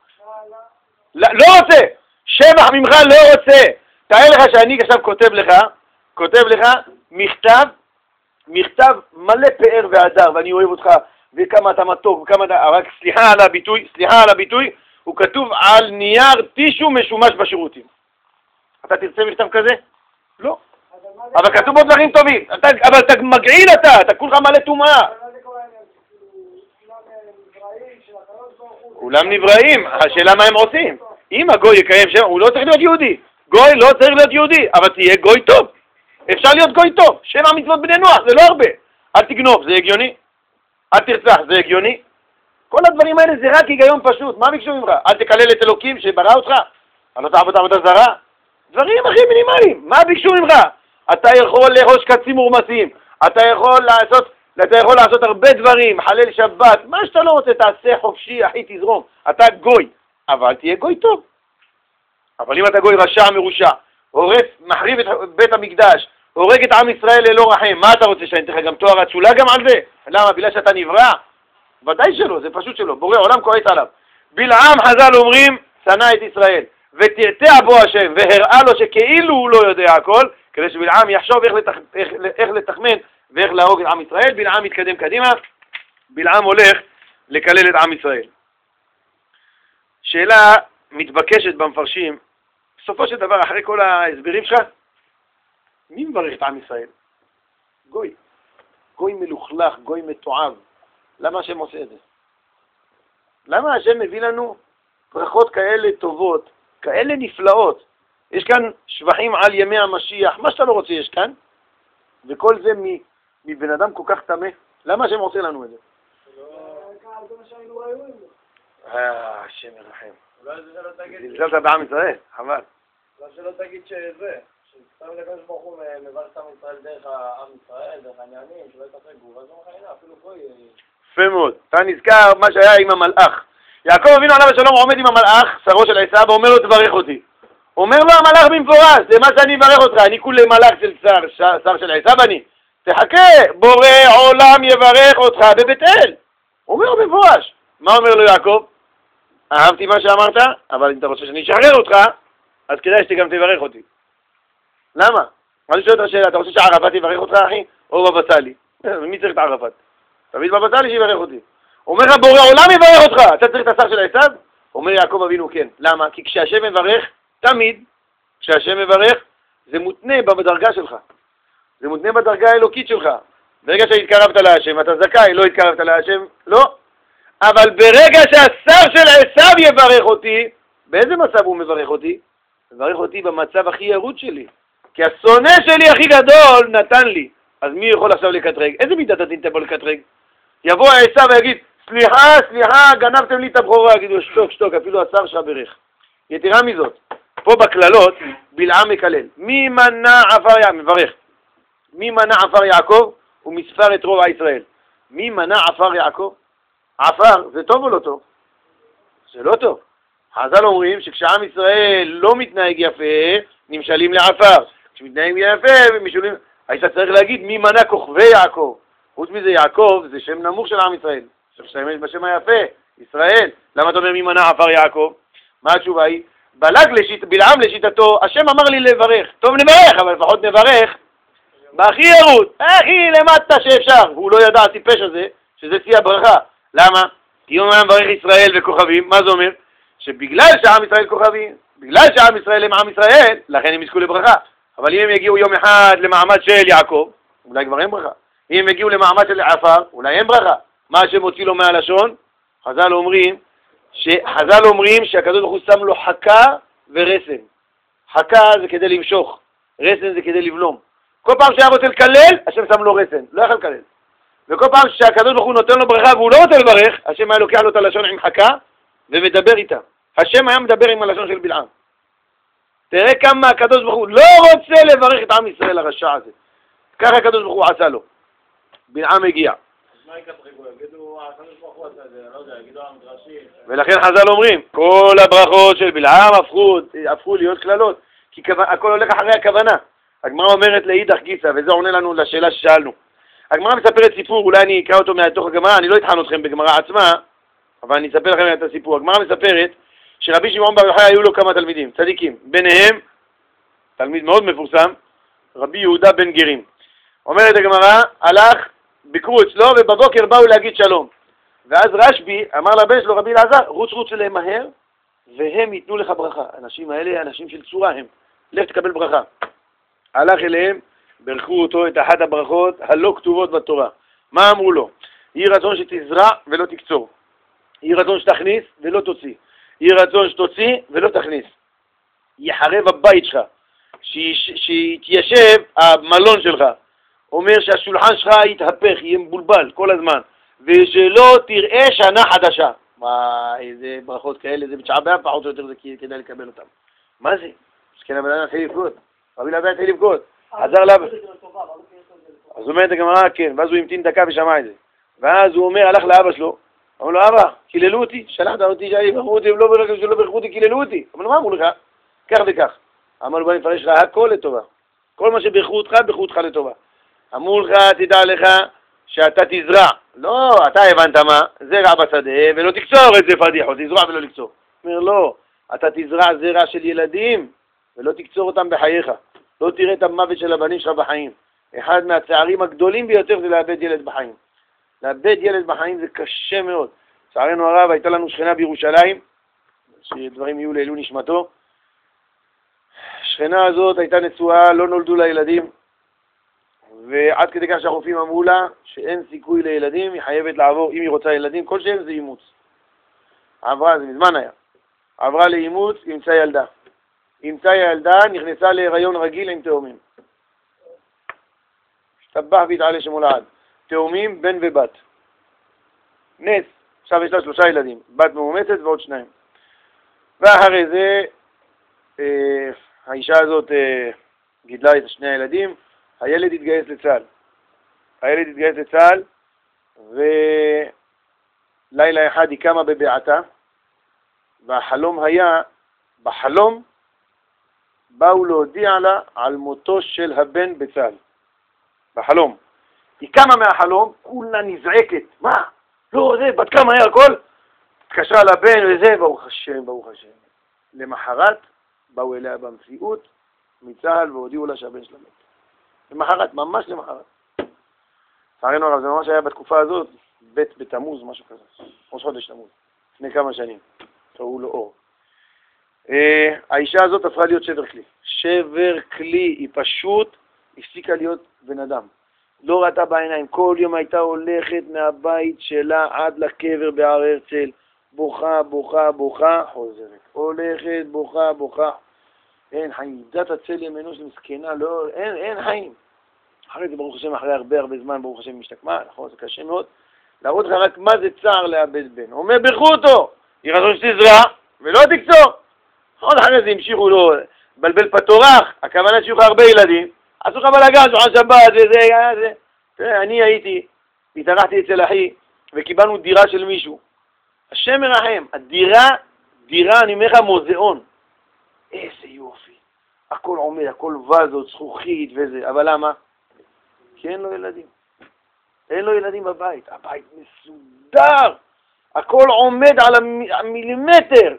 לא רוצה, שבח ממך לא רוצה. תאר לך שאני עכשיו כותב לך, כותב לך מכתב, מכתב מלא פאר והדר, ואני אוהב אותך, וכמה אתה מתוק, וכמה אתה, רק סליחה על הביטוי, סליחה על הביטוי, הוא כתוב על נייר טישו משומש בשירותים. אתה תרצה מכתב כזה? לא. אבל כתוב עוד דברים טובים, אתה, אבל אתה מגעיל אתה, אתה כולך מלא טומאה. כולם נבראים, השאלה מה הם עושים. אם הגוי יקיים שם, הוא לא צריך להיות יהודי. גוי לא צריך להיות יהודי, אבל תהיה גוי טוב. אפשר להיות גוי טוב, שבע מצוות בני נוח, זה לא הרבה. אל תגנוב, זה הגיוני. אל תרצח, זה הגיוני. כל הדברים האלה זה רק היגיון פשוט, מה ביקשו ממך? אל תקלל את אלוקים שברא אותך, אל תעבוד עבודה זרה. דברים הכי מינימליים, מה ביקשו ממך? אתה יכול לראש קצים מורמסים, אתה יכול לעשות, אתה יכול לעשות הרבה דברים, חלל שבת, מה שאתה לא רוצה תעשה חופשי, אחי תזרום. אתה גוי, אבל תהיה גוי טוב. אבל אם אתה גוי רשע מרושע, הורס, מחריב את בית המקדש, הורג את עם ישראל ללא רחם, מה אתה רוצה שאני אתן לך גם תואר אצולה גם על זה? למה? בגלל שאתה נברא? ודאי שלא, זה פשוט שלא, בורא עולם כועס עליו. בלעם חז"ל אומרים, שנא את ישראל, ותרתע בו השם, והראה לו שכאילו הוא לא יודע הכל, כדי שבלעם יחשוב איך, לתח... איך, איך לתחמן ואיך להרוג את עם ישראל. בלעם מתקדם קדימה, בלעם הולך לקלל את עם ישראל. שאלה מתבקשת במפרשים, בסופו של דבר, אחרי כל ההסברים שלך, מי מברך את עם ישראל? גוי. גוי מלוכלך, גוי מתועב. למה השם עושה את זה? למה השם מביא לנו ברכות כאלה טובות, כאלה נפלאות? יש כאן שבחים על ימי המשיח, מה שאתה לא רוצה יש כאן, וכל זה מבן אדם כל כך טמא. למה השם עושה לנו את זה? אה, השם ירחם. אולי זה שלא תגיד... זלזלת בעם ישראל, חבל. אולי שלא תגיד שזה, שסתם לקדוש ברוך הוא מברך את עם ישראל דרך העם ישראל, דרך העניינים, שלא יתחרגו, ואז הוא מחיינה, אפילו פה יהיה... יפה מאוד. אתה נזכר מה שהיה עם המלאך. יעקב אבינו עליו השלום עומד עם המלאך, שרו של עשיו, ואומר לו תברך אותי. אומר לו המלאך במפורש, זה מה שאני אברך אותך, אני כולי מלאך של שר, שר של עשיו אני. תחכה, בורא עולם יברך אותך בבית אל. אומר לו במפורש. מה אומר לו יעקב? אהבתי מה שאמרת, אבל אם אתה רוצה שאני אשחרר אותך, אז כדאי שגם תברך אותי. למה? אני שואל את השאלה, אתה רוצה שערפאת יברך אותך אחי? או בבא סאלי? מי צריך את ערפאת? תביא את בבא סאלי שיברך אותי. אומר לך בורא עולם יברך אותך, אתה צריך את השר של עשיו? אומר יעקב אבינו כן. למה? כי כשהשם מברך, תמיד, כשהשם מברך, זה מותנה בדרגה שלך. זה מותנה בדרגה האלוקית שלך. ברגע שהתקרבת להשם, אתה זכאי, לא התקרבת להשם, לא. אבל ברגע שהשר של עשיו יברך אותי, באיזה מצב הוא מברך אותי? מברך אותי במצב הכי ירוד שלי. כי השונא שלי הכי גדול נתן לי. אז מי יכול עכשיו לקטרג? איזה מידת הדין תבוא לקטרג? יבוא עשיו ויגיד, סליחה, סליחה, גנבתם לי את הבכורה. יגידו, שתוק, שתוק, אפילו השר שלך ברך. יתרה מזאת, פה בכללות, בלעם מקלל. מי מנע עפר יעקב? מברך. מי מנע עפר יעקב? הוא מספר את רוב ישראל. מי מנע עפר יעקב? עפר, זה טוב או לא טוב? זה לא טוב. חז"ל אומרים שכשעם ישראל לא מתנהג יפה, נמשלים לעפר. כשמתנהג יפה, משולים... היית צריך להגיד מי מנע כוכבי יעקב. חוץ מזה יעקב זה שם נמוך של עם ישראל. שמשתמש בשם היפה, ישראל. למה אתה אומר מי מנע עפר יעקב? מה התשובה היא? בלג לשיט, בלעם לשיטתו, השם אמר לי לברך. טוב נברך, אבל לפחות נברך בהכי ירוד, הכי למטה שאפשר. והוא לא ידע הטיפש הזה, שזה שיא הברכה. למה? כי אם היה מברך ישראל וכוכבים, מה זה אומר? שבגלל שעם ישראל כוכבים, בגלל שעם ישראל הם עם ישראל, לכן הם יזכו לברכה. אבל אם הם יגיעו יום אחד למעמד של יעקב, אולי כבר אין ברכה. אם הם יגיעו למעמד של עפר, אולי אין ברכה. מה שמוציא לו מהלשון? חז"ל אומרים, שחז"ל אומרים שהקדוש ברוך הוא שם לו חכה ורסן. חכה זה כדי למשוך, רסן זה כדי לבלום. כל פעם שהיה רוצה לקלל, השם שם לו רסן, לא יכול לקלל. וכל פעם שהקדוש ברוך הוא נותן לו ברכה והוא לא רוצה לברך, השם היה לוקח לו את הלשון עם חכה ומדבר איתה. השם היה מדבר עם הלשון של בלעם. תראה כמה הקדוש ברוך הוא לא רוצה לברך את עם ישראל הרשע הזה. ככה הקדוש ברוך הוא עשה לו. בלעם הגיע. אז מה יקטרגו? יגידו, הקדוש ברוך הוא עשה את זה, לא יודע, יגידו המדרשים. ולכן חז"ל אומרים, כל הברכות של בלעם הפכו, הפכו להיות כללות, כי הכל הולך אחרי הכוונה. הגמרא אומרת לאידך גיסא, וזה עונה לנו לשאלה ששאלנו. הגמרא מספרת סיפור, אולי אני אקרא אותו מתוך הגמרא, אני לא אתחן אתכם בגמרא עצמה, אבל אני אספר לכם את הסיפור. הגמרא מספרת שרבי שמעון בר יוחאי היו לו כמה תלמידים, צדיקים, ביניהם, תלמיד מאוד מפורסם, רבי יהודה בן גרים. אומרת הגמרא, הלך, ביקרו אצלו, ובבוקר באו להגיד שלום. ואז רשב"י אמר לבן שלו, רבי אלעזר, רוץ רוץ אליהם מהר, והם ייתנו לך ברכה. האנשים האלה, אנשים של צורה הם. לך תקבל ברכה. הלך אליהם, ברכו אותו את אחת הברכות הלא כתובות בתורה. מה אמרו לו? יהי רצון שתזרע ולא תקצור. יהי רצון שתכניס ולא תוציא. יהי רצון שתוציא ולא תכניס. יחרב הבית שלך. שיתיישב המלון שלך. אומר שהשולחן שלך יתהפך, יהיה מבולבל כל הזמן. ושלא תראה שנה חדשה. מה, איזה ברכות כאלה, זה בתשעה באב פחות או יותר זה כדאי לקבל אותם. מה זה? אז כן, אבל אני התחיל לבכות. רבי אלעזר התחיל לבכות. עזר לה... אז אומרת הגמרא, כן, ואז הוא המתין דקה ושמע את זה. ואז הוא אומר, הלך לאבא שלו, אמר לו, אבא, קיללו אותי, שלחת אותי, ברכו אותי, לא ברכו שלא ברכו אותי, קיללו אותי. אמר לו, מה אמרו לך? כך וכך. אמר לו, בוא נפרש לך, הכל לטובה. כל מה שברכו אותך, ברכו אותך לטובה. אמרו לך, תדע לך שאתה תזרע. לא, אתה הבנת מה, זרע בשדה ולא תקצור את זה פדיחות, תזרע ולא לקצור. אומר, לא, אתה תזרע זרע של ילדים ולא תקצור אותם בחייך. לא תראה את המוות של הבנים שלך בחיים. אחד מהצערים הגדולים ביותר זה לאבד ילד בחיים. לאבד ילד בחיים זה קשה מאוד. צערנו הרב, הייתה לנו שכנה בירושלים, שדברים יהיו לעילוי נשמתו. השכנה הזאת הייתה נשואה, לא נולדו לה ילדים, ועד כדי כך שהרופאים אמרו לה שאין סיכוי לילדים, היא חייבת לעבור, אם היא רוצה ילדים, כל שם זה אימוץ. עברה, זה מזמן היה. עברה לאימוץ, ימצא ילדה. ימצא ילדה, נכנסה להיריון רגיל עם תאומים. השתבח והתעלה שמו לעד. תאומים, בן ובת. נס. עכשיו יש לה שלושה ילדים. בת מאומצת ועוד שניים. ואחרי זה, אה, האישה הזאת אה, גידלה את שני הילדים. הילד התגייס לצה"ל. הילד התגייס לצה"ל, ולילה אחד היא קמה בביעתה, והחלום היה, בחלום, באו להודיע לה על מותו של הבן בצה"ל. בחלום. היא קמה מהחלום, כולה נזעקת. מה? לא, זה, בת כמה היה הכל? התקשרה לבן וזה, ברוך השם, ברוך השם. למחרת, באו אליה במציאות, מצה"ל, והודיעו לה שהבן שלה מת. למחרת, ממש למחרת. צערנו הרב, זה ממש היה בתקופה הזאת, בית בתמוז, משהו כזה. ראש חודש תמוז. לפני כמה שנים. קראו לו אור. אה, האישה הזאת הפכה להיות שבר כלי. שבר כלי, היא פשוט הפסיקה להיות בן אדם. לא ראתה בעיניים. כל יום הייתה הולכת מהבית שלה עד לקבר בהר הרצל. בוכה, בוכה, בוכה, חוזרת. הולכת, בוכה, בוכה. אין חיים. דת הצלם אנוש מסכנה, לא, אין, אין חיים. אחרי זה ברוך השם, אחרי הרבה הרבה זמן, ברוך השם משתקמה, נכון, זה קשה מאוד. להראות לך רק מה זה צער לאבד בן. אומר ברכו אותו, היא רצון שתזרע ולא תקצור. עוד אחרי זה המשיכו לו, בלבל פתורח, הכוונה שיהיו לך הרבה ילדים, עשו לך בלגן, שולחן שבת, וזה, היה זה. תראה, אני הייתי, התארחתי אצל אחי, וקיבלנו דירה של מישהו. השם מרחם, הדירה, דירה, אני אומר לך מוזיאון. איזה יופי. הכל עומד, הכל וזות, זכוכית וזה, אבל למה? כי אין לו ילדים. אין לו ילדים בבית. הבית מסודר. הכל עומד על המילימטר.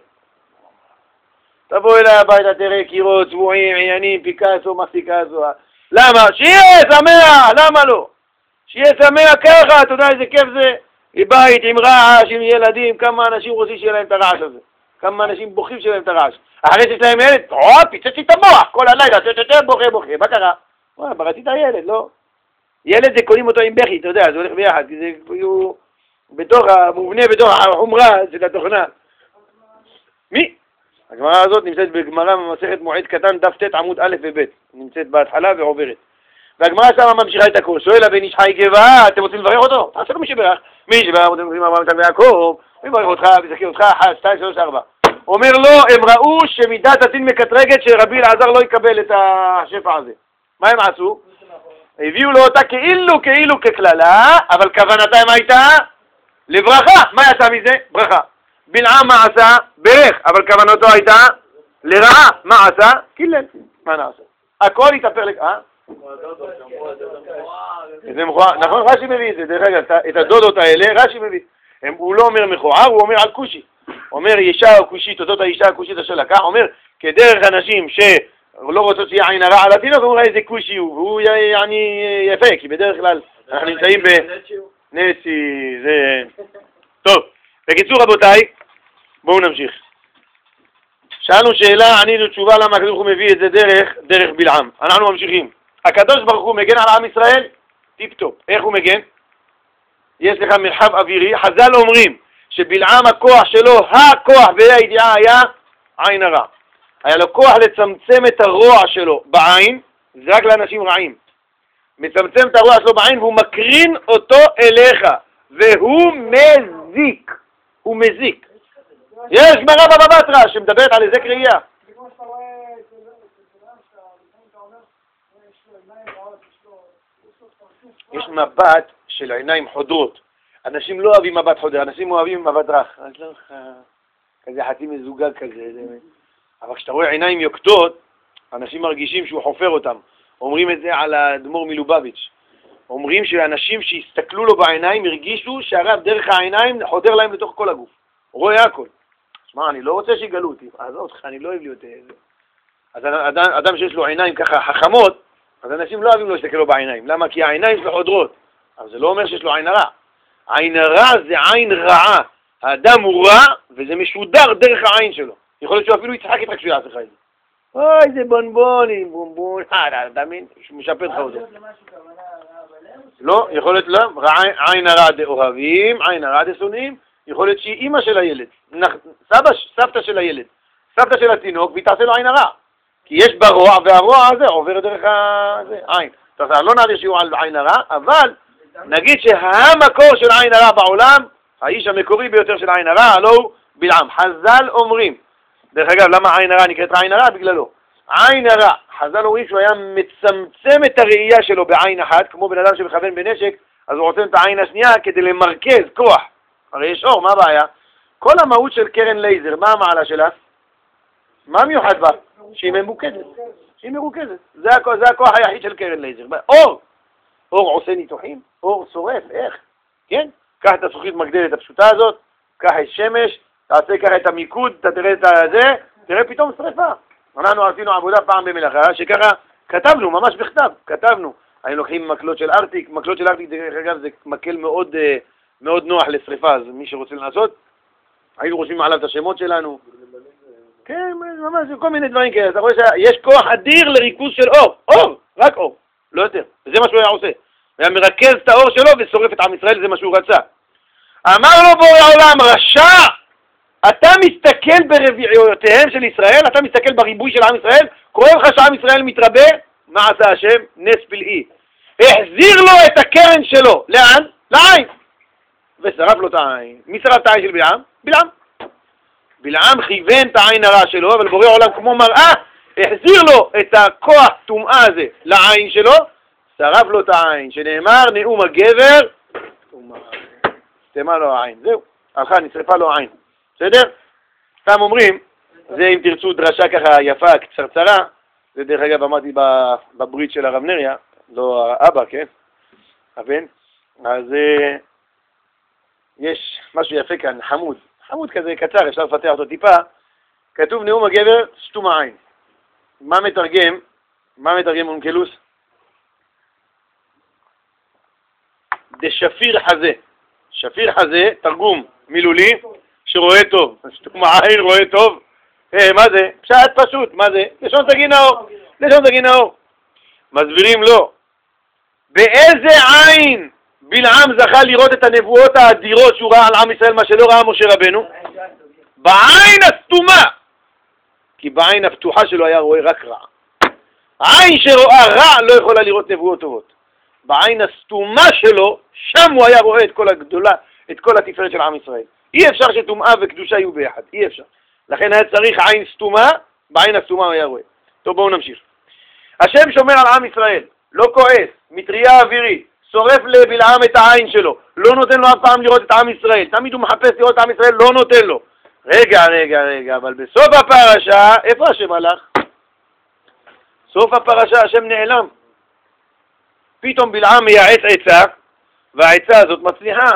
תבוא אליי הביתה, תראה קירות, צבועים, עניינים, פיקאסו, מה פיקאסו. למה? שיהיה שמח, למה לא? שיהיה שמח ככה, אתה יודע איזה כיף זה? בבית עם רעש, עם ילדים, כמה אנשים רוצים שיהיה להם את הרעש הזה. כמה אנשים בוכים שיהיה להם את הרעש. אחרי שיש להם ילד, או, פיצצתי את המוח, כל הלילה, יותר בוכה, בוכה. מה קרה? מה, בראתי את הילד, לא? ילד זה קונים אותו עם בכי, אתה יודע, זה הולך ביחד, כי זה הוא בתוך המובנה, בתוך החומרה של התוכנה. מי? הגמרא הזאת נמצאת בגמרא במסכת מועד קטן, דף ט' עמוד א' וב', נמצאת בהתחלה ועוברת. והגמרא שמה ממשיכה את הכל, שואל הבן איש חי גבעה, אתם רוצים לברך אותו? תעשה לו מי שברך. מי שברך, אתם רוצים לברך אותם ויעקב, מי ברך אותך, ויזכיר אותך, אחת, שתיים, שלוש, ארבע. אומר לו, הם ראו שמידת הדין מקטרגת שרבי אלעזר לא יקבל את השפע הזה. מה הם עשו? הביאו לו אותה כאילו, כאילו ככללה, אבל כוונתם הייתה לברכה. מה יצא מזה? ברכה. בלעם מה עשה? ברך, אבל כוונתו הייתה לרעה. מה עשה? קילל. מה נעשה? הכל יתהפך לק... אה? זה מכוער, נכון? רש"י מביא את זה, דרך אגב, את הדודות האלה, רש"י מביא. הוא לא אומר מכוער, הוא אומר על כושי. אומר אישה או כושית, אותות האישה הכושית אשר לקח, אומר כדרך אנשים שלא רוצות שיהיה עין הרע על התינוק, הוא אומר איזה כושי הוא, והוא יעני יפה, כי בדרך כלל אנחנו נמצאים בנצי, זה... טוב, בקיצור רבותיי, בואו נמשיך. שאלנו שאלה, ענינו תשובה למה הקדוש ברוך הוא מביא את זה דרך, דרך בלעם. אנחנו ממשיכים. הקדוש ברוך הוא מגן על עם ישראל? טיפ טופ. איך הוא מגן? יש לך מרחב אווירי. חז"ל אומרים שבלעם הכוח שלו, הכוח והידיעה היה עין הרע. היה לו כוח לצמצם את הרוע שלו בעין, זה רק לאנשים רעים. מצמצם את הרוע שלו בעין והוא מקרין אותו אליך. והוא מזיק. הוא מזיק. יש גמרא בבא בתרא שמדברת על איזה קריאה. כמו שאתה רואה, זה לא שאתה אומר, יש לו עיניים רעות, יש לו... יש מבט של עיניים חודרות. אנשים לא אוהבים מבט חודר, אנשים אוהבים מבט רך. כזה חצי מזוגג כזה. אבל כשאתה רואה עיניים יוקדות, אנשים מרגישים שהוא חופר אותם. אומרים את זה על האדמו"ר מלובביץ'. אומרים שאנשים שהסתכלו לו בעיניים הרגישו שהרב דרך העיניים חודר להם לתוך כל הגוף. רואה הכל. שמע, אני לא רוצה שיגלו אותי. עזוב אותך, אני לא אוהב להיות... אז אדם, אדם שיש לו עיניים ככה חכמות, אז אנשים לא אוהבים לו להסתכל לו בעיניים. למה? כי העיניים שלו חודרות. אבל זה לא אומר שיש לו עין הרע. עין הרע זה עין רעה. האדם הוא רע, וזה משודר דרך העין שלו. יכול להיות שהוא אפילו יצחק איתך כשהוא יעשה לך את זה. אוי, זה בונבוני, בונבון, אה, אתה מבין? הוא משפר לך אותו. לא, יכול להיות לא. עין הרע דאוהבים, עין הרע דשונאים. יכול להיות שהיא אימא של הילד. סבא, סבתא של הילד. סבתא של התינוק, והיא תעשה לו עין הרע. כי יש בה רוע, והרוע הזה עובר דרך העין. אז לא נעdir שיהיו על עין הרע, אבל נגיד שהמקור של עין הרע בעולם, האיש המקורי ביותר של עין הרע, הלא הוא בלעם. חז"ל אומרים, דרך אגב, למה עין הרע נקראת עין הרע? בגללו. עין הרע, חז"ל אומרים שהוא היה מצמצם את הראייה שלו בעין אחת, כמו בן אדם שמכוון בנשק, אז הוא עושה את העין השנייה כדי למרכז כוח. הרי יש אור, מה הבעיה? כל המהות של קרן לייזר, מה המעלה שלה? מה מיוחד בה? שהיא ממוקדת. שהיא מרוכזת. זה, זה הכוח היחיד של קרן לייזר. אור! אור עושה ניתוחים, אור שורף, איך? כן? קח את הזכוכית מגדלת הפשוטה הזאת, קח את שמש, תעשה ככה את המיקוד, אתה תראה את זה, תראה פתאום שריפה. אנחנו עשינו עבודה פעם במלאכה, שככה כתבנו, ממש בכתב, כתבנו. היינו לוקחים מקלות של ארטיק, מקלות של ארטיק, דרך אגב, זה מקל מאוד, מאוד נוח לשריפה, אז מי שרוצה לעשות, היינו רושמים עליו את השמות שלנו. כן, ממש, כל מיני דברים כאלה. אתה רואה שיש כוח אדיר לריכוז של אור. אור, רק אור, לא יותר. וזה מה שהוא היה עושה. הוא היה מרכז את האור שלו ושורף את עם ישראל, זה מה שהוא רצה. אמר לו בורא העולם, רשע, אתה מסתכל ברביעיותיהם של ישראל, אתה מסתכל בריבוי של עם ישראל, קורא לך שעם ישראל מתרבה, מה עשה השם? נס פלאי. החזיר לו את הקרן שלו. לאן? לעין. ושרף לו את העין. מי שרף את העין של בלעם? בלעם. בלעם כיוון את העין הרע שלו, אבל בורא עולם כמו מראה, החזיר לו את הכוח טומאה הזה לעין שלו, שרף לו את העין, שנאמר נאום הגבר, סתמה לו העין. זהו, הלכה, נשרפה לו העין. בסדר? סתם אומרים, זה אם תרצו דרשה ככה יפה, קצרצרה, זה דרך אגב אמרתי בברית של הרב נריה, לא האבא, כן? הבן. אז יש משהו יפה כאן, חמוד. חמוד כזה קצר, אפשר לפתח אותו טיפה. כתוב נאום הגבר, שתום העין. מה מתרגם? מה מתרגם אונקלוס? דשפיר חזה. שפיר חזה, תרגום מילולי, שרואה טוב. שתום העין רואה טוב. אה, מה זה? פשט פשוט, מה זה? לשון סגי נאור. לשון סגי נאור. מסבירים לו. באיזה עין בלעם זכה לראות את הנבואות האדירות שהוא ראה על עם ישראל, מה שלא ראה משה רבנו? בעין הסתומה. כי בעין הפתוחה שלו היה רואה רק רע. העין שרואה רע לא יכולה לראות נבואות טובות. בעין הסתומה שלו, שם הוא היה רואה את כל הגדולה, את כל התפארת של עם ישראל. אי אפשר שטומאה וקדושה יהיו ביחד, אי אפשר. לכן היה צריך עין סתומה, בעין הסתומה הוא היה רואה. טוב, בואו נמשיך. השם שומר על עם ישראל, לא כועס, מטריה אווירית, שורף לבלעם את העין שלו, לא נותן לו אף פעם לראות את עם ישראל, תמיד הוא מחפש לראות את עם ישראל, לא נותן לו. רגע, רגע, רגע, אבל בסוף הפרשה, איפה השם הלך? סוף הפרשה השם נעלם. פתאום בלעם מייעץ עצה, והעצה הזאת מצליחה.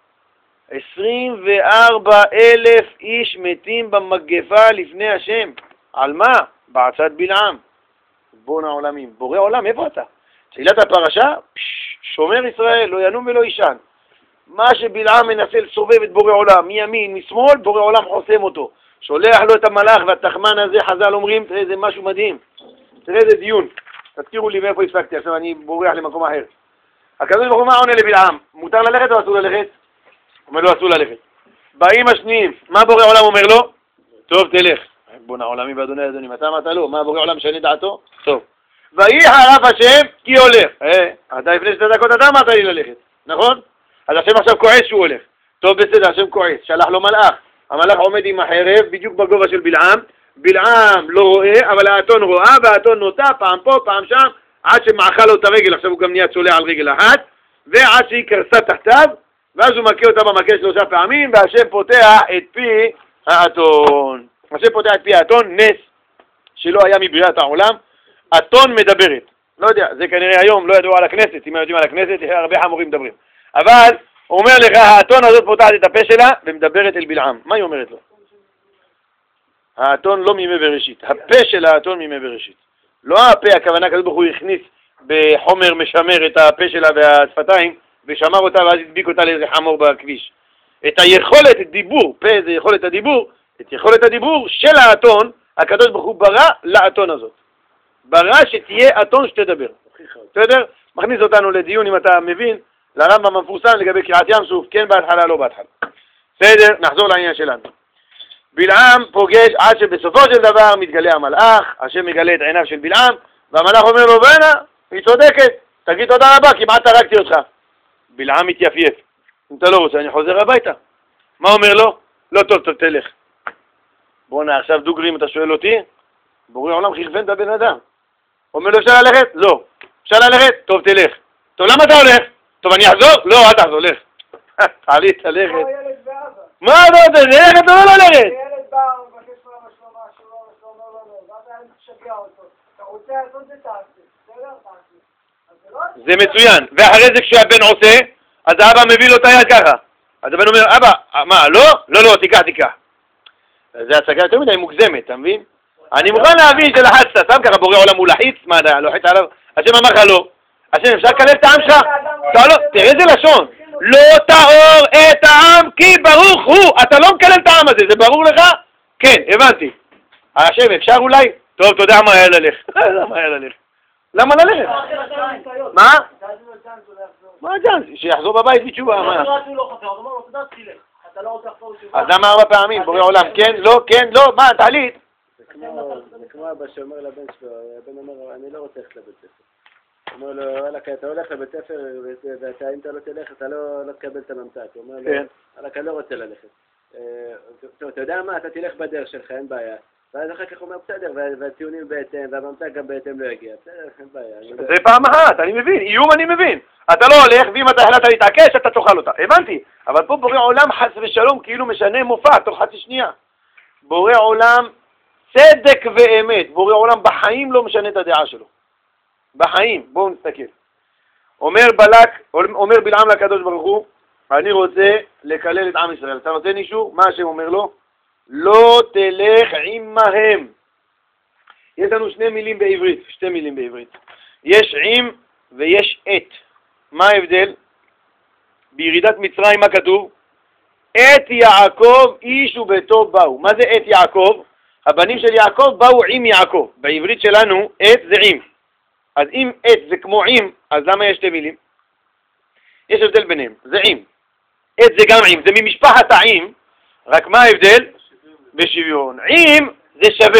עשרים וארבע אלף איש מתים במגפה לפני השם. על מה? בעצת בלעם. בון העולמים. בורא עולם, איפה אתה? תחילת הפרשה, פש, שומר ישראל, לא ינום ולא ישן. מה שבלעם מנסה לסובב את בורא עולם, מימין, משמאל, בורא עולם חוסם אותו. שולח לו את המלאך והתחמן הזה, חז"ל אומרים, תראה, זה משהו מדהים. תראה, זה דיון. תזכירו לי מאיפה הפסקתי, עכשיו אני בורח למקום אחר. הקדוש ברוך הוא מה עונה לבלעם? מותר ללכת או אסור ללכת? אומר לו, אסור ללכת. באים השניים, מה בורא עולם אומר לו? טוב, תלך. בונה עולמי ואדוני אדוני, אתה אמרת לו, מה בורא עולם משנה דעתו? טוב. ויהי הרף השם כי הולך. אה, אתה לפני שתי דקות אתה אמרת לי ללכת, נכון? אז השם עכשיו כועס שהוא הולך. טוב, בסדר, השם כועס, שלח לו מלאך. המלאך עומד עם החרב, בדיוק בגובה של בלעם. בלעם לא רואה, אבל האתון רואה, והאתון נוטה פעם פה, פעם שם, עד שמעכה לו את הרגל, עכשיו הוא גם נהיה צולע על רגל אחת, ועד שהיא קרסה תחתיו, ואז הוא מכה אותה במכה שלושה פעמים, והשם פותח את פי האתון. השם פותח את פי האתון, נס שלא היה מבריאת העולם. אתון מדברת. לא יודע, זה כנראה היום, לא ידעו על הכנסת, אם יודעים על הכנסת, הרבה חמורים מדברים. אבל הוא אומר לך, האתון הזאת פותחת את הפה שלה, ומדברת אל בלעם. מה היא אומרת לו? האתון לא מימי בראשית. הפה של האתון מימי בראשית. לא הפה, הכוונה כזאת ברוך הוא הכניס בחומר משמר את הפה שלה והשפתיים, ושמר אותה ואז הדביק אותה לאיזה חמור בכביש. את היכולת, את דיבור, פה זה יכולת הדיבור, את יכולת הדיבור של האתון, הקדוש ברוך הוא ברא לאתון הזאת. ברא שתהיה אתון שתדבר. בסדר? מכניס אותנו לדיון, אם אתה מבין, לרמב"ם המפורסם לגבי קריעת ים סוף, כן בהתחלה, לא בהתחלה. בסדר? נחזור לעניין שלנו. בלעם פוגש עד שבסופו של דבר מתגלה המלאך, השם מגלה את עיניו של בלעם, והמלאך אומר לו, בנה, היא צודקת, תגיד תודה רבה, כמעט הרגתי אותך. בלעם מתייפייף. אם אתה לא רוצה, אני חוזר הביתה. מה אומר לו? לא טוב, טוב, תלך. בוא'נה, עכשיו דוגרי, אם אתה שואל אותי, בורא עולם חרפן את הבן אדם. אומר לו, אפשר ללכת? לא. אפשר ללכת? טוב, תלך. טוב, למה אתה הולך? טוב, אני אחזור? לא, אל תחזור, לך. תעלי, תלכת. מה אתה רוצה? ללכת או לא ללכת? ילד בא, הוא מבקש לו משלומה, שלום, שלום, לא, לא, לא. ואתה היה משגע אותו. אתה רוצה לעשות זה תעשה. בסדר? תעשה. זה מצוין. ואחרי זה כשהבן עושה, אז האבא מביא לו את היד ככה. אז הבן אומר, אבא, מה, לא? לא, לא, תיקח, תיקח. זה הצגה יותר מדי מוגזמת, אתה מבין? אני מוכן להבין שלחצת, שם ככה בורא עולם הוא לחיץ, מה, לוחץ עליו? השם אמר לך לא. השם, אפשר לקלל את העם שלך? תראה איזה לשון. לא תאור את העם כי ברוך הוא. אתה לא מקלל את העם הזה, זה ברור לך? כן, הבנתי. השם, אפשר אולי? טוב, אתה יודע מה היה ללך. למה היה ללך? למה ללכת? מה? מה הג'אנס? שיחזור בבית בתשובה, מה? אז למה ארבע פעמים? בורא עולם, כן, לא, כן, לא, מה, תעלית? זה כמו אבא שאומר לבן שלו, הבן אומר, אני לא רוצה ללכת לבית ספר. אומר לו, וואלכ, אתה הולך לבית ספר, ואם אתה לא תלך, אתה לא תקבל את הממתק. הוא אומר לו, וואלכ, אני לא רוצה ללכת. טוב, אתה יודע מה, אתה תלך בדרך שלך, אין בעיה. ואז אחר כך הוא אומר, בסדר, והציונים בהתאם, והממתק גם בהתאם לא יגיע. בסדר, אין בעיה. זה פעם אחת, אני מבין, איום אני מבין. אתה לא הולך, ואם אתה החלטת להתעקש, אתה תאכל אותה. הבנתי. אבל פה בורא עולם חס ושלום כאילו משנה מופע תוך חצי שנייה. בורא עולם צדק ואמת. בורא עולם בחיים לא משנה את הדעה שלו. בחיים. בואו נסתכל. אומר בלק, אומר בלעם לקדוש ברוך הוא, אני רוצה לקלל את עם ישראל. אתה נותן אישור? מה השם אומר לו? לא תלך עמהם. יש לנו שני מילים בעברית, שתי מילים בעברית. יש עם ויש את. מה ההבדל? בירידת מצרים מה כתוב? את יעקב איש וביתו באו. מה זה את יעקב? הבנים של יעקב באו עם יעקב. בעברית שלנו את זה עם. אז אם את זה כמו עם, אז למה יש שתי מילים? יש הבדל ביניהם, זה עם. את זה גם עם, זה ממשפחת העם, רק מה ההבדל? בשוויון. עם זה שווה.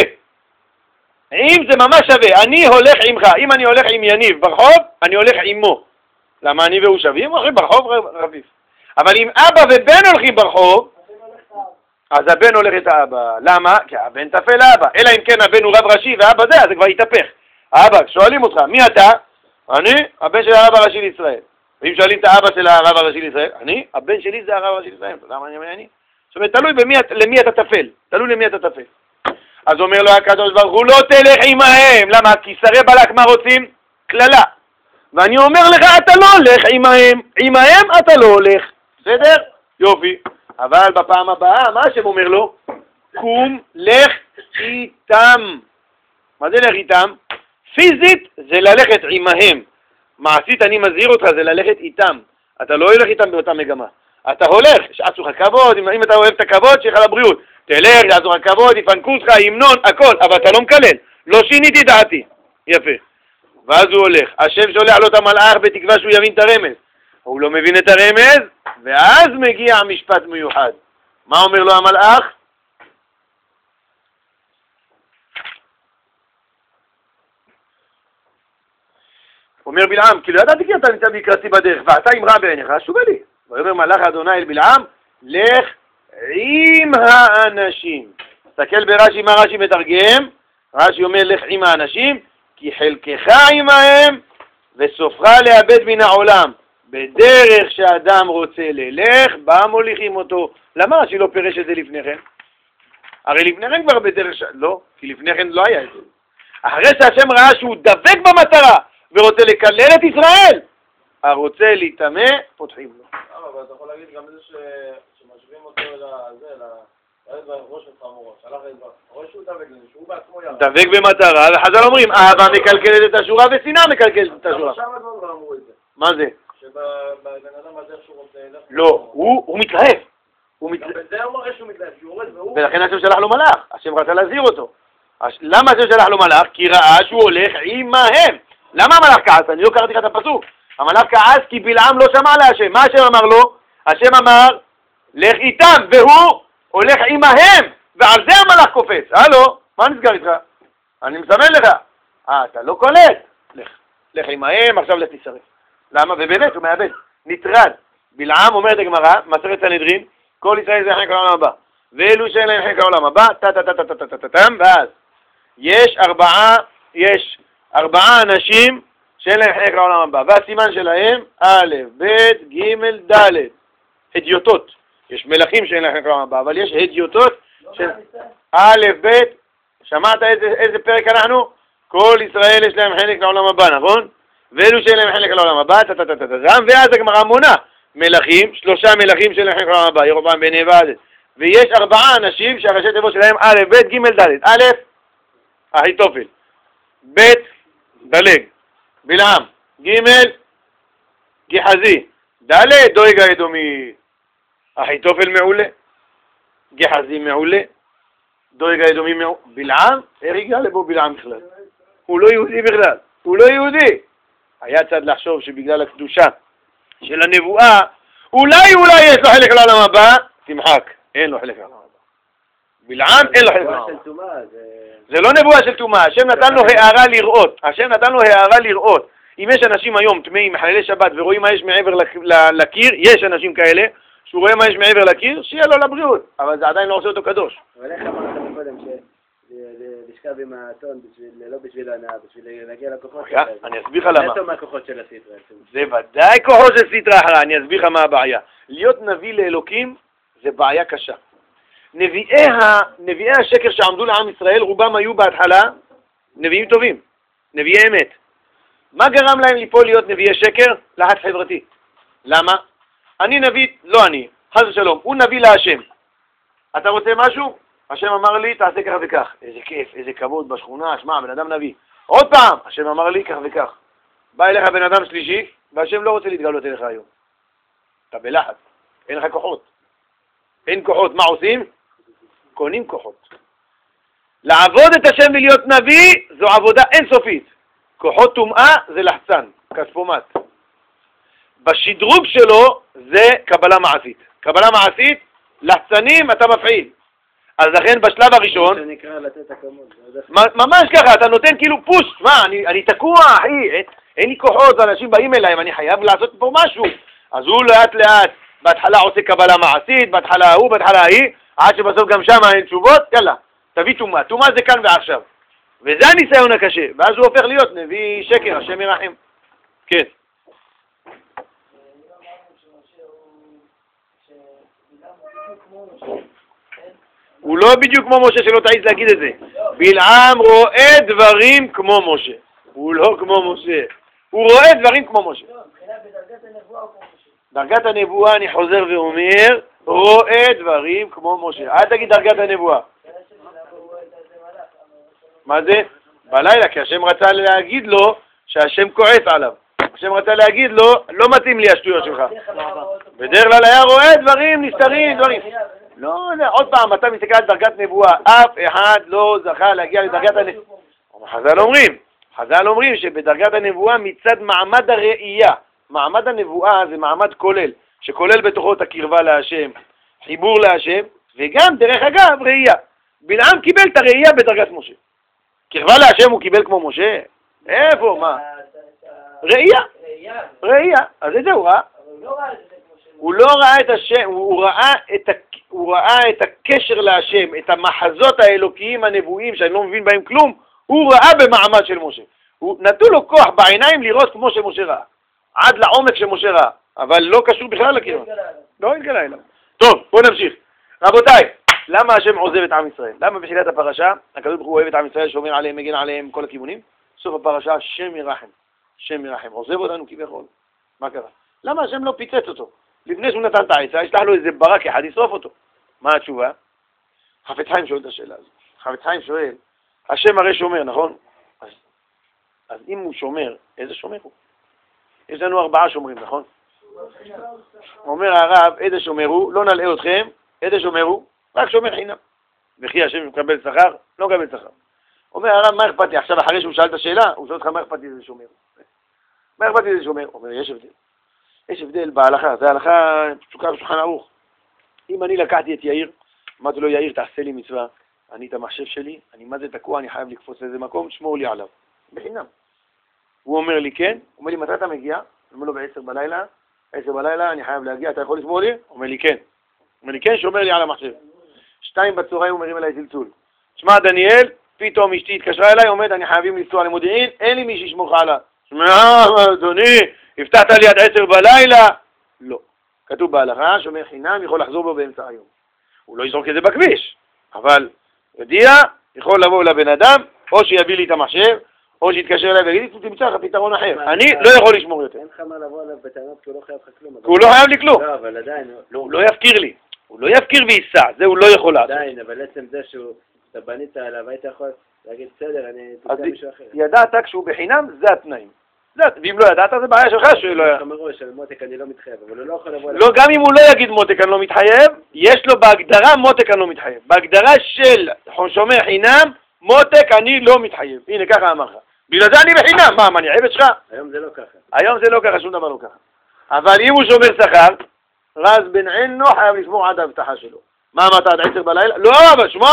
עם זה ממש שווה. אני הולך עמך. אם אני הולך עם יניב ברחוב, אני הולך עמו. למה אני והוא שווים? הולכים ברחוב רביב. אבל אם אבא ובן הולכים ברחוב, אז הבן הולך את האבא. למה? כי הבן תפל לאבא. אלא אם כן הבן הוא רב ראשי ואבא זה, אז זה כבר יתהפך. האבא, שואלים אותך, מי אתה? אני, הבן של הרב הראשי לישראל. ואם שואלים את האבא של הרב הראשי לישראל, אני, הבן שלי זה הרב הראשי לישראל. למה אני אומר אני? זאת אומרת, תלוי במי, למי אתה תפל. תלוי למי אתה תפל. אז אומר לו הקדוש ברוך הוא, לא תלך עמהם. למה? כי שרי בלק מה רוצים? כללה. ואני אומר לך, אתה לא הולך עמהם. עמהם אתה לא הולך. בסדר? יופי. אבל בפעם הבאה, מה השם אומר לו? קום, לך איתם. מה זה לך איתם? פיזית זה ללכת עמהם. מעשית אני מזהיר אותך, זה ללכת איתם. אתה לא הולך איתם באותה מגמה. אתה הולך, שעשו לך כבוד, אם, אם אתה אוהב את הכבוד, שיהיה לך לבריאות. תלך, יעשו לך כבוד, יפנקו אותך, ימנון, הכל, אבל אתה לא מקלל. לא שיניתי דעתי. יפה. ואז הוא הולך. השם שולח לו את המלאך בתקווה שהוא יבין את הרמז. הוא לא מבין את הרמז, ואז מגיע המשפט מיוחד. מה אומר לו המלאך? אומר בלעם, כי לא ידעתי כי אתה נמצא בקרצי בדרך, ואתה עם רע בעיניך, שובה לי. ואומר מלאך אדוני אל בלעם, לך עם האנשים. תסתכל ברש"י מה רש"י מתרגם, רש"י אומר לך עם האנשים, כי חלקך עמהם וסופך לאבד מן העולם. בדרך שאדם רוצה ללך, בא מוליכים אותו. למה רש"י לא פירש את זה לפני כן? הרי לפני כן כבר בדרך ש... לא, כי לפני כן לא היה את זה. אחרי שהשם ראה שהוא דבק במטרה ורוצה לקלל את ישראל, הרוצה להתאמה, פותחים לו. אבל אתה יכול להגיד גם זה שמשווים אותו לזה, ראש וחמורות, שלח לדבר, רואה שהוא דבק לזה, שהוא בעצמו ירד. דבק במטרה, וחז"ל אומרים, אהבה מקלקלת את השורה ושנאה מקלקלת את השורה. שם הדברים לא אמרו את זה. מה זה? שבבן אדם הזה איך שהוא רוצה... לא, הוא מתלהב. זה הוא מראה שהוא מתלהב, שהוא יורד והוא... ולכן השם שלח לו מלאך, השם רצה להזהיר אותו. למה השם שלח לו מלאך? כי ראה שהוא הולך עמהם. למה המלאך כעס? אני לא קראתי לך את הפסוק. המלאך כעס כי בלעם לא שמע להשם. מה השם אמר לו? השם אמר, לך איתם, והוא הולך עמהם, ועל זה המלאך קופץ. הלו, מה נסגר איתך? אני מסמן לך. אה, אתה לא קולט. לך, לך עמהם, עכשיו לך תשרף. למה? ובאמת, הוא מאבד. נטרד. בלעם אומרת הגמרא, מסכת סנהדרין, כל ישראל זה חלק העולם הבא. ואלו שאין להם חלק העולם הבא, טה-טה-טה-טה-טה-טה-טם, ואז יש ארבעה, יש ארבעה אנשים שאין להם חלק לעולם הבא, והסימן שלהם, א', ב', ג', ד', הדיוטות. יש מלכים שאין להם חלק לעולם הבא, אבל יש הדיוטות של א', ב', שמעת איזה, איזה פרק אנחנו? כל ישראל יש להם חלק לעולם הבא, נכון? ואלו שאין להם חלק לעולם הבא, טה-טה-טה-טה-טם, ואז הגמרא מונה מלכים, שלושה מלכים שאין להם חלק לעולם הבא, ירבעם בן נבט. ויש ארבעה אנשים שהראשי תיבות שלהם א', ב', ג', ד'. א', אחיתופל, ב', דלג, בלעם, ג', גחזי, ד', דואג האדומי. אחיתופל מעולה, גחזי מעולה, דואג האדומי מעולה. בלעם? איך הגיע לבו בלעם בכלל? הוא לא יהודי בכלל, הוא לא יהודי. היה צד לחשוב שבגלל הקדושה של הנבואה, אולי אולי יש לו חלק לעולם הבא, תמחק. אין לו חלק לעולם הבא. בלעם אין לו חלק לעולם הבא. זה לא נבואה של תומה, השם נתן לו הערה לראות. השם נתן לו הערה לראות. אם יש אנשים היום טמאים מחללי שבת ורואים מה יש מעבר לקיר, יש אנשים כאלה שהוא רואה מה יש מעבר לקיר, שיהיה לו לבריאות. אבל זה עדיין לא עושה אותו קדוש. אבל איך אמרת קודם לשכב עם האתון, לא בשביל הנאה, בשביל להגיע לכוחות שלהם? אני אסביר לך למה. זה טוב מהכוחות של הסטרה. זה ודאי כוחות של סטרה אחרה, אני אסביר לך מה הבעיה. להיות נביא לאלוקים זה בעיה קשה. נביאי, ה... נביאי השקר שעמדו לעם ישראל, רובם היו בהתחלה נביאים טובים, נביאי אמת. מה גרם להם ליפול להיות נביאי שקר? לחץ חברתי. למה? אני נביא, לא אני, חס ושלום, הוא נביא להשם. אתה רוצה משהו? השם אמר לי, תעשה כך וכך. איזה כיף, איזה כבוד בשכונה, שמע, בן אדם נביא. עוד פעם, השם אמר לי כך וכך. בא אליך בן אדם שלישי, והשם לא רוצה להתגלות אליך היום. אתה בלחץ, אין לך כוחות. אין כוחות, מה עושים? קונים כוחות. לעבוד את השם ולהיות נביא, זו עבודה אינסופית. כוחות טומאה זה לחצן, כספומט. בשדרוג שלו זה קבלה מעשית. קבלה מעשית, לחצנים אתה מפעיל. אז לכן בשלב הראשון, זה נקרא לתת הכמות. ממש ככה, אתה נותן כאילו פוש, מה, אני, אני תקוע, אחי, אין, אין לי כוחות, אנשים באים אליי, אני חייב לעשות פה משהו. אז הוא לאט לאט, בהתחלה עושה קבלה מעשית, בהתחלה הוא, בהתחלה היא, עד שבסוף גם שם אין תשובות, יאללה, תביא תומה, תומה זה כאן ועכשיו. וזה הניסיון הקשה, ואז הוא הופך להיות נביא שקר, השם ירחם. כן. הוא לא בדיוק כמו משה, שלא תעיז להגיד את זה. בלעם רואה דברים כמו משה. הוא לא כמו משה. הוא רואה דברים כמו משה. דרגת הנבואה, אני חוזר ואומר, רואה דברים כמו משה. אל תגיד דרגת הנבואה. מה זה? בלילה, כי השם רצה להגיד לו שהשם כועס עליו. השם רצה להגיד לו, לא מתאים לי השטויות שלך. בדרך כלל היה רואה דברים נסתרים, דברים. לא, עוד פעם, אתה מסתכל על דרגת נבואה, אף אחד לא זכה להגיע לדרגת הנבואה. חז"ל אומרים, חז"ל אומרים שבדרגת הנבואה מצד מעמד הראייה, מעמד הנבואה זה מעמד כולל, שכולל בתוכו את הקרבה להשם, חיבור להשם, וגם דרך אגב ראייה. בלעם קיבל את הראייה בדרגת משה. קרבה להשם הוא קיבל כמו משה? איפה, מה? ראייה. ראייה. אז את זה הוא ראה. הוא לא ראה את השם, הוא ראה את, הוא ראה את הקשר להשם, את המחזות האלוקיים הנבואיים שאני לא מבין בהם כלום, הוא ראה במעמד של משה. הוא נתנו לו כוח בעיניים לראות כמו שמשה ראה. עד לעומק שמשה ראה. אבל לא קשור בכלל לקרבה. לא התגלה אליו. טוב, בואו נמשיך. רבותיי, למה השם עוזב את עם ישראל? למה בתחילת הפרשה, הקדוש ברוך הוא אוהב את עם ישראל, שומר עליהם, מגן עליהם, כל הכיוונים? סוף הפרשה, שם ירחם. שם ירחם. עוזב אותנו כביכול. מה קרה? למה השם לא פיצץ אותו? לפני שהוא נתן את העצה, ישלח לו איזה ברק אחד, ישרוף אותו. מה התשובה? חפץ חיים שואל את השאלה הזאת. חפץ חיים שואל, השם הרי שומר, נכון? אז, אז אם הוא שומר, איזה שומר הוא? יש לנו ארבעה שומרים, נכון? אומר הרב, איזה שומר הוא? לא נלאה אתכם, איזה שומר הוא? רק שומר חינם. וכי השם מקבל שכר? לא מקבל שכר. אומר הרב, מה אכפת לי? עכשיו אחרי שהוא שאל את השאלה, הוא שואל אותך מה אכפת לי איזה שומר. מה אכפת לי איזה שומר? אומר, יש הבדל. יש הבדל בהלכה, זה הלכה פסוקה בשולחן ערוך. אם אני לקחתי את יאיר, אמרתי לו, יאיר, תעשה לי מצווה, אני את המחשב שלי, אני מה זה תקוע, אני חייב לקפוץ לאיזה מקום, שמור לי עליו. בחינם. הוא אומר לי, כן. הוא אומר לי, מתי אתה מגיע? אני אומר לו, בעשר בלילה, עשר בלילה, אני חייב להגיע, אתה יכול לשמור לי? הוא אומר לי, כן. הוא אומר לי, כן, שומר לי על המחשב. שתיים בצהריים הוא מרים אליי זלצול. שמע, דניאל, פתאום אשתי התקשרה אליי, עומד, אני חייבים לנסוע למודיעין, אין לי מי שישמור לך עליו. שמע, אדוני, הבטחת לי עד עשר בלילה. לא. כתוב בהלכה, שומר חינם יכול לחזור בו באמצע היום. הוא לא יזרוק את זה בכביש, אבל יודיע, יכול לבוא לבן אדם, או שיביא לי את המחשב, או שיתקשר אליי ויגיד לי, תמצא לך פתרון אחר. אני לא יכול לשמור יותר. אין לך מה לבוא עליו בטענות, כי הוא לא חייב לך כלום. הוא לא חייב לי כלום. לא, אבל עדיין... הוא לא יפקיר לי. הוא לא יפקיר וייסע, זה הוא לא יכול לעשות. עדיין, אבל עצם זה שהוא, אתה בנית עליו, היית יכול להגיד, בסדר, אני תמצא מישהו אחר. ידעת כשהוא בחינם, זה התנאים. ואם לא ידעת, זה בעיה שלך שהוא לא ידעת. מראש, על מותק אני לא מתחייב, אבל הוא לא יכול לבוא... לא, גם אם הוא לא יגיד מותק אני לא מתחייב, יש לו בהגדרה מותק אני לא מתחייב. בהגדרה של שומר חינם, מותק אני לא מתחייב. הנה, ככה אמר לך. בגלל זה אני בחינם. מה, מה, אני עבד שלך? היום זה לא ככה. היום זה לא ככה, שום דבר לא ככה. אבל אם הוא שומר שכר, רז בן עינו חייב לשמור עד ההבטחה שלו. מה אמרת עד עשר בלילה? לא, אבל שמוע,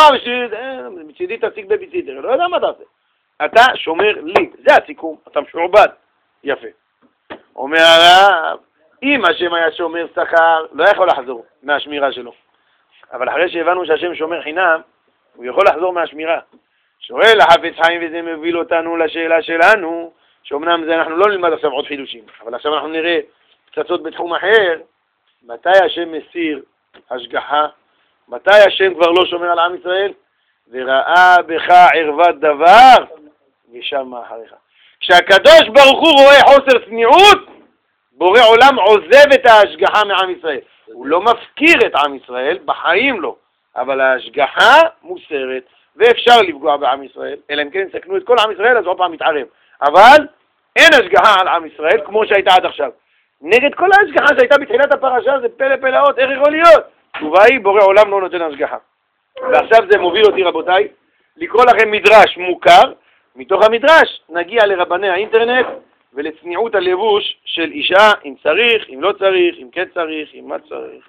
מצידי תפסיק בביצידר. לא יודע מה אתה עושה. אתה שומר לי. זה הסיכום. אתה משועבד. יפה. אומר הרב, אם השם היה שומר שכר, לא יכול לחזור מהשמירה שלו. אבל אחרי שהבנו שהשם שומר חינם, הוא יכול לחזור מהשמירה. שואל החפץ חיים, וזה מוביל אותנו לשאלה שלנו, שאומנם זה אנחנו לא נלמד עכשיו עוד חידושים, אבל עכשיו אנחנו נראה קצצות בתחום אחר, מתי השם מסיר השגחה, מתי השם כבר לא שומר על עם ישראל, וראה בך ערוות דבר, ושם מאחריך. כשהקדוש ברוך הוא רואה חוסר צניעות, בורא עולם עוזב את ההשגחה מעם ישראל. הוא לא מפקיר את עם ישראל, בחיים לא, אבל ההשגחה מוסרת, ואפשר לפגוע בעם ישראל, אלא אם כן סכנו את כל עם ישראל, אז עוד פעם מתערב. אבל אין השגחה על עם ישראל כמו שהייתה עד עכשיו. נגד כל ההשגחה שהייתה בתחילת הפרשה, זה פלא פלאות, איך יכול להיות? תשובה היא, בורא עולם לא נותן השגחה. ועכשיו זה מוביל אותי, רבותיי, לקרוא לכם מדרש מוכר. מתוך המדרש נגיע לרבני האינטרנט ולצניעות הלבוש של אישה, אם צריך, אם לא צריך, אם כן צריך, אם מה צריך.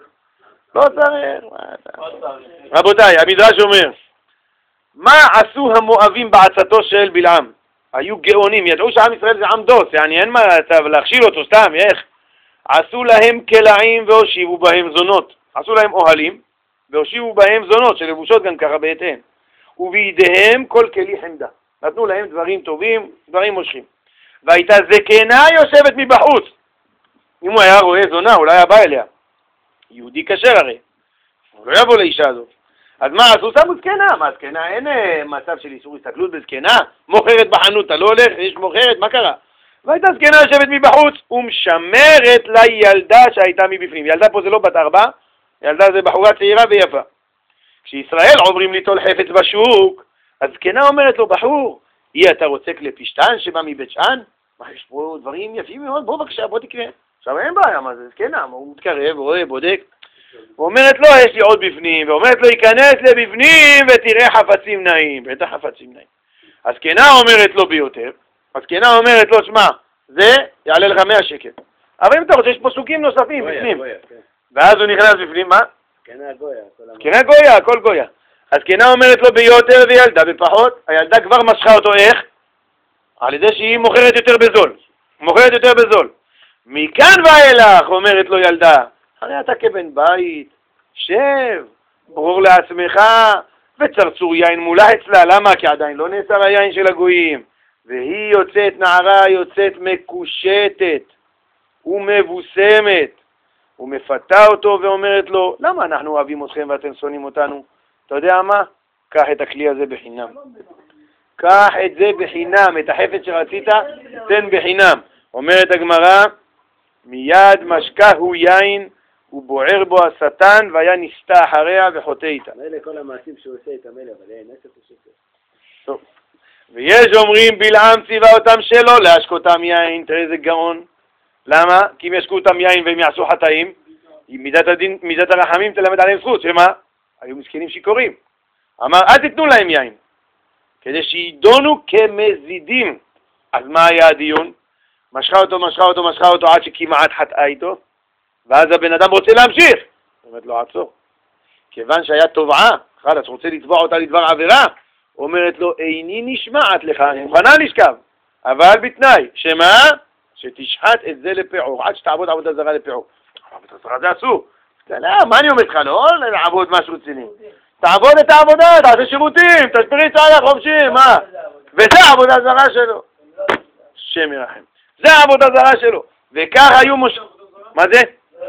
לא צריך. רבותיי, המדרש אומר, מה עשו המואבים בעצתו של בלעם? היו גאונים, ידעו שעם ישראל זה עם דוס, yani אין מה להכשיל אותו סתם, איך? עשו להם קלעים והושיבו בהם זונות. עשו להם אוהלים והושיבו בהם זונות שלבושות גם ככה בהתאם. ובידיהם כל כלי חמדה. נתנו להם דברים טובים, דברים מושכים. והייתה זקנה יושבת מבחוץ. אם הוא היה רואה זונה, הוא לא היה בא אליה. יהודי כשר הרי. הוא לא יבוא לאישה הזאת. אז מה, עשו שמו זקנה? מה, זקנה? אין מצב של איסור הסתכלות בזקנה? מוכרת בחנות, אתה לא הולך, יש מוכרת, מה קרה? והייתה זקנה יושבת מבחוץ ומשמרת לילדה שהייתה מבפנים. ילדה פה זה לא בת ארבע, ילדה זה בחורה צעירה ויפה. כשישראל עוברים ליטול חפץ בשוק, אז זקנה אומרת לו, בחור, אי אתה רוצה כלי פשטן שבא מבית שאן? מה, יש פה דברים יפים מאוד, בוא בבקשה, בוא תקרא. עכשיו אין בעיה, מה זה זקנה, הוא מתקרב, רואה, בודק. ואומרת לו, יש לי עוד בפנים, ואומרת לו, ייכנס לבפנים ותראה חפצים נעים, בטח חפצים נעים. הזקנה אומרת לו ביותר, הזקנה אומרת לו, שמע, זה יעלה לך מאה שקל. אבל אם אתה רוצה, יש פה סוגים נוספים בפנים. ואז הוא נכנס בפנים, מה? זקנה גויה. זקנה גויה, הכל גויה. הזקנה אומרת לו ביותר וילדה בפחות, הילדה כבר משכה אותו איך? על ידי שהיא מוכרת יותר בזול. מוכרת יותר בזול. מכאן ואילך, אומרת לו ילדה, הרי אתה כבן בית, שב, ברור לעצמך, וצרצור יין מולה אצלה, למה? כי עדיין לא נאסר היין של הגויים. והיא יוצאת, נערה יוצאת מקושטת ומבוסמת, ומפתה אותו ואומרת לו, למה אנחנו אוהבים אתכם ואתם שונאים אותנו? אתה יודע מה? קח את הכלי הזה בחינם. קח את זה בחינם, את החפץ שרצית, תן בחינם. אומרת הגמרא, מיד משקהו יין הוא בוער בו השטן והיה נסתה אחריה וחוטא איתה. אלה כל המעשים שהוא עושה איתם אלה, אבל אין עסק ושקר. טוב. ויש אומרים בלעם ציווה אותם שלא להשקותם יין, תראה איזה גאון. למה? כי אם ישקו אותם יין והם יעשו חטאים, מידת הדין, מידת הרחמים תלמד עליהם זכות, שמה? היו מסכנים שיכורים. אמר אל תיתנו להם יין, כדי שידונו כמזידים. אז מה היה הדיון? משכה אותו, משכה אותו, משכה אותו עד שכמעט חטאה איתו, ואז הבן אדם רוצה להמשיך. אומרת לו עצור. כיוון שהיה תובעה, חלאס רוצה לתבוע אותה לדבר עבירה, אומרת לו איני נשמעת לך, אני מוכנה לשכב, אבל בתנאי, שמה? שתשחט את זה לפעור, עד שתעבוד עבודה זרה לפעור. עבודה זרה זה אסור. לא, מה אני אומר לך? לא לעבוד משהו רציני. תעבוד את העבודה, תעשה שירותים, תשפרי צעלה חופשי, מה? וזה העבודה זרה שלו. שם ירחם. זה העבודה זרה שלו. וכך היו מש... מה זה?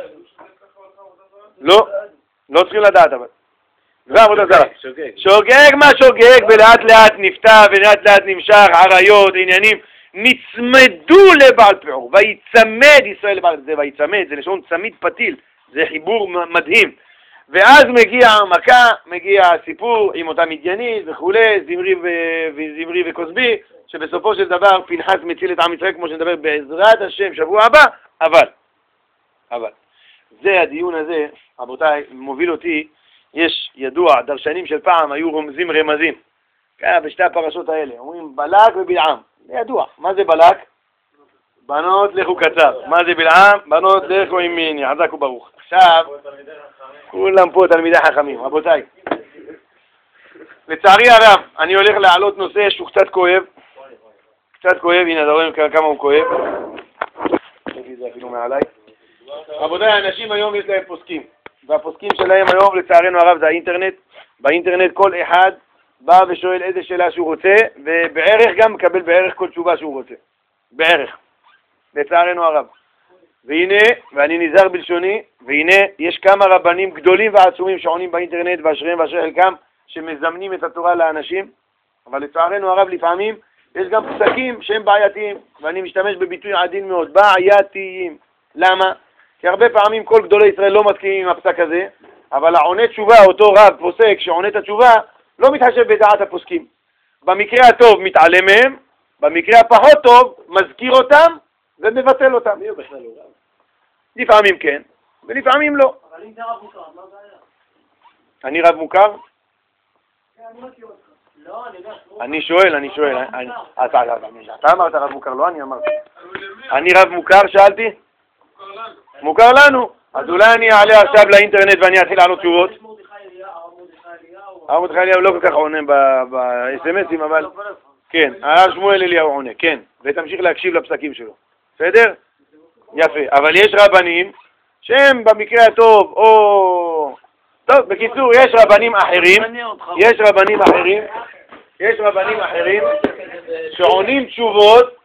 לא, לא צריכים לדעת אבל. זה עבודה זרה. שוגג מה שוגג ולאט לאט נפתח ולאט לאט נמשך, עריות, עניינים, נצמדו לבעל פעור, ויצמד ישראל לבעל, זה ויצמד, זה לשון צמיד פתיל, זה חיבור מדהים. ואז מגיע המכה, מגיע הסיפור עם אותה מדיינית וכולי, זמרי וזמרי וכוסבי, שבסופו של דבר פנחס מציל את עם ישראל, כמו שנדבר בעזרת השם שבוע הבא, אבל, אבל, זה הדיון הזה, רבותיי, מוביל אותי, יש ידוע, דרשנים של פעם היו רומזים רמזים, ככה בשתי הפרשות האלה, אומרים בלק ובלעם, זה ידוע, מה זה בלק? בנות לכו קצר, מה זה בלעם? בנות לכו ימיני, חזק וברוך. עכשיו, כולם פה תלמידי חכמים, רבותיי. לצערי הרב, אני הולך להעלות נושא שהוא קצת כואב, קצת כואב, הנה, רואים כמה הוא כואב. נגיד זה אפילו מעליי. רבותיי, האנשים היום יש להם פוסקים, והפוסקים שלהם היום, לצערנו הרב, זה האינטרנט. באינטרנט כל אחד בא ושואל איזה שאלה שהוא רוצה, ובערך גם מקבל בערך כל תשובה שהוא רוצה. בערך. לצערנו הרב. והנה, ואני נזהר בלשוני, והנה יש כמה רבנים גדולים ועצומים שעונים באינטרנט ואשריהם ואשר חלקם שמזמנים את התורה לאנשים, אבל לצערנו הרב לפעמים יש גם פסקים שהם בעייתיים, ואני משתמש בביטוי עדין מאוד, בעייתיים. למה? כי הרבה פעמים כל גדולי ישראל לא מסכימים עם הפסק הזה, אבל העונה תשובה, אותו רב פוסק שעונה את התשובה, לא מתחשב בדעת הפוסקים. במקרה הטוב מתעלם מהם, במקרה הפחות טוב מזכיר אותם ומבטל אותם. מי הוא בכלל הוא רב? לפעמים כן, ולפעמים לא. אבל אם זה רב מוכר, מה הבעיה? אני רב מוכר? אני מכיר אותך. לא, אני יודע. אני שואל, אני שואל. אתה אמרת רב מוכר, לא אני אמרתי. אני רב מוכר, שאלתי? מוכר לנו. אז אולי אני אעלה עכשיו לאינטרנט ואני אתחיל לענות תשובות. הרב מרדכי אליהו לא כל כך עונה ב-אס אם אסים, אבל כן, הרב שמואל אליהו עונה, כן, ותמשיך להקשיב לפסקים שלו. בסדר? יפה. אבל יש רבנים שהם במקרה הטוב, או... טוב, בקיצור, יש רבנים אחרים, יש רבנים אחרים, יש רבנים אחרים שעונים תשובות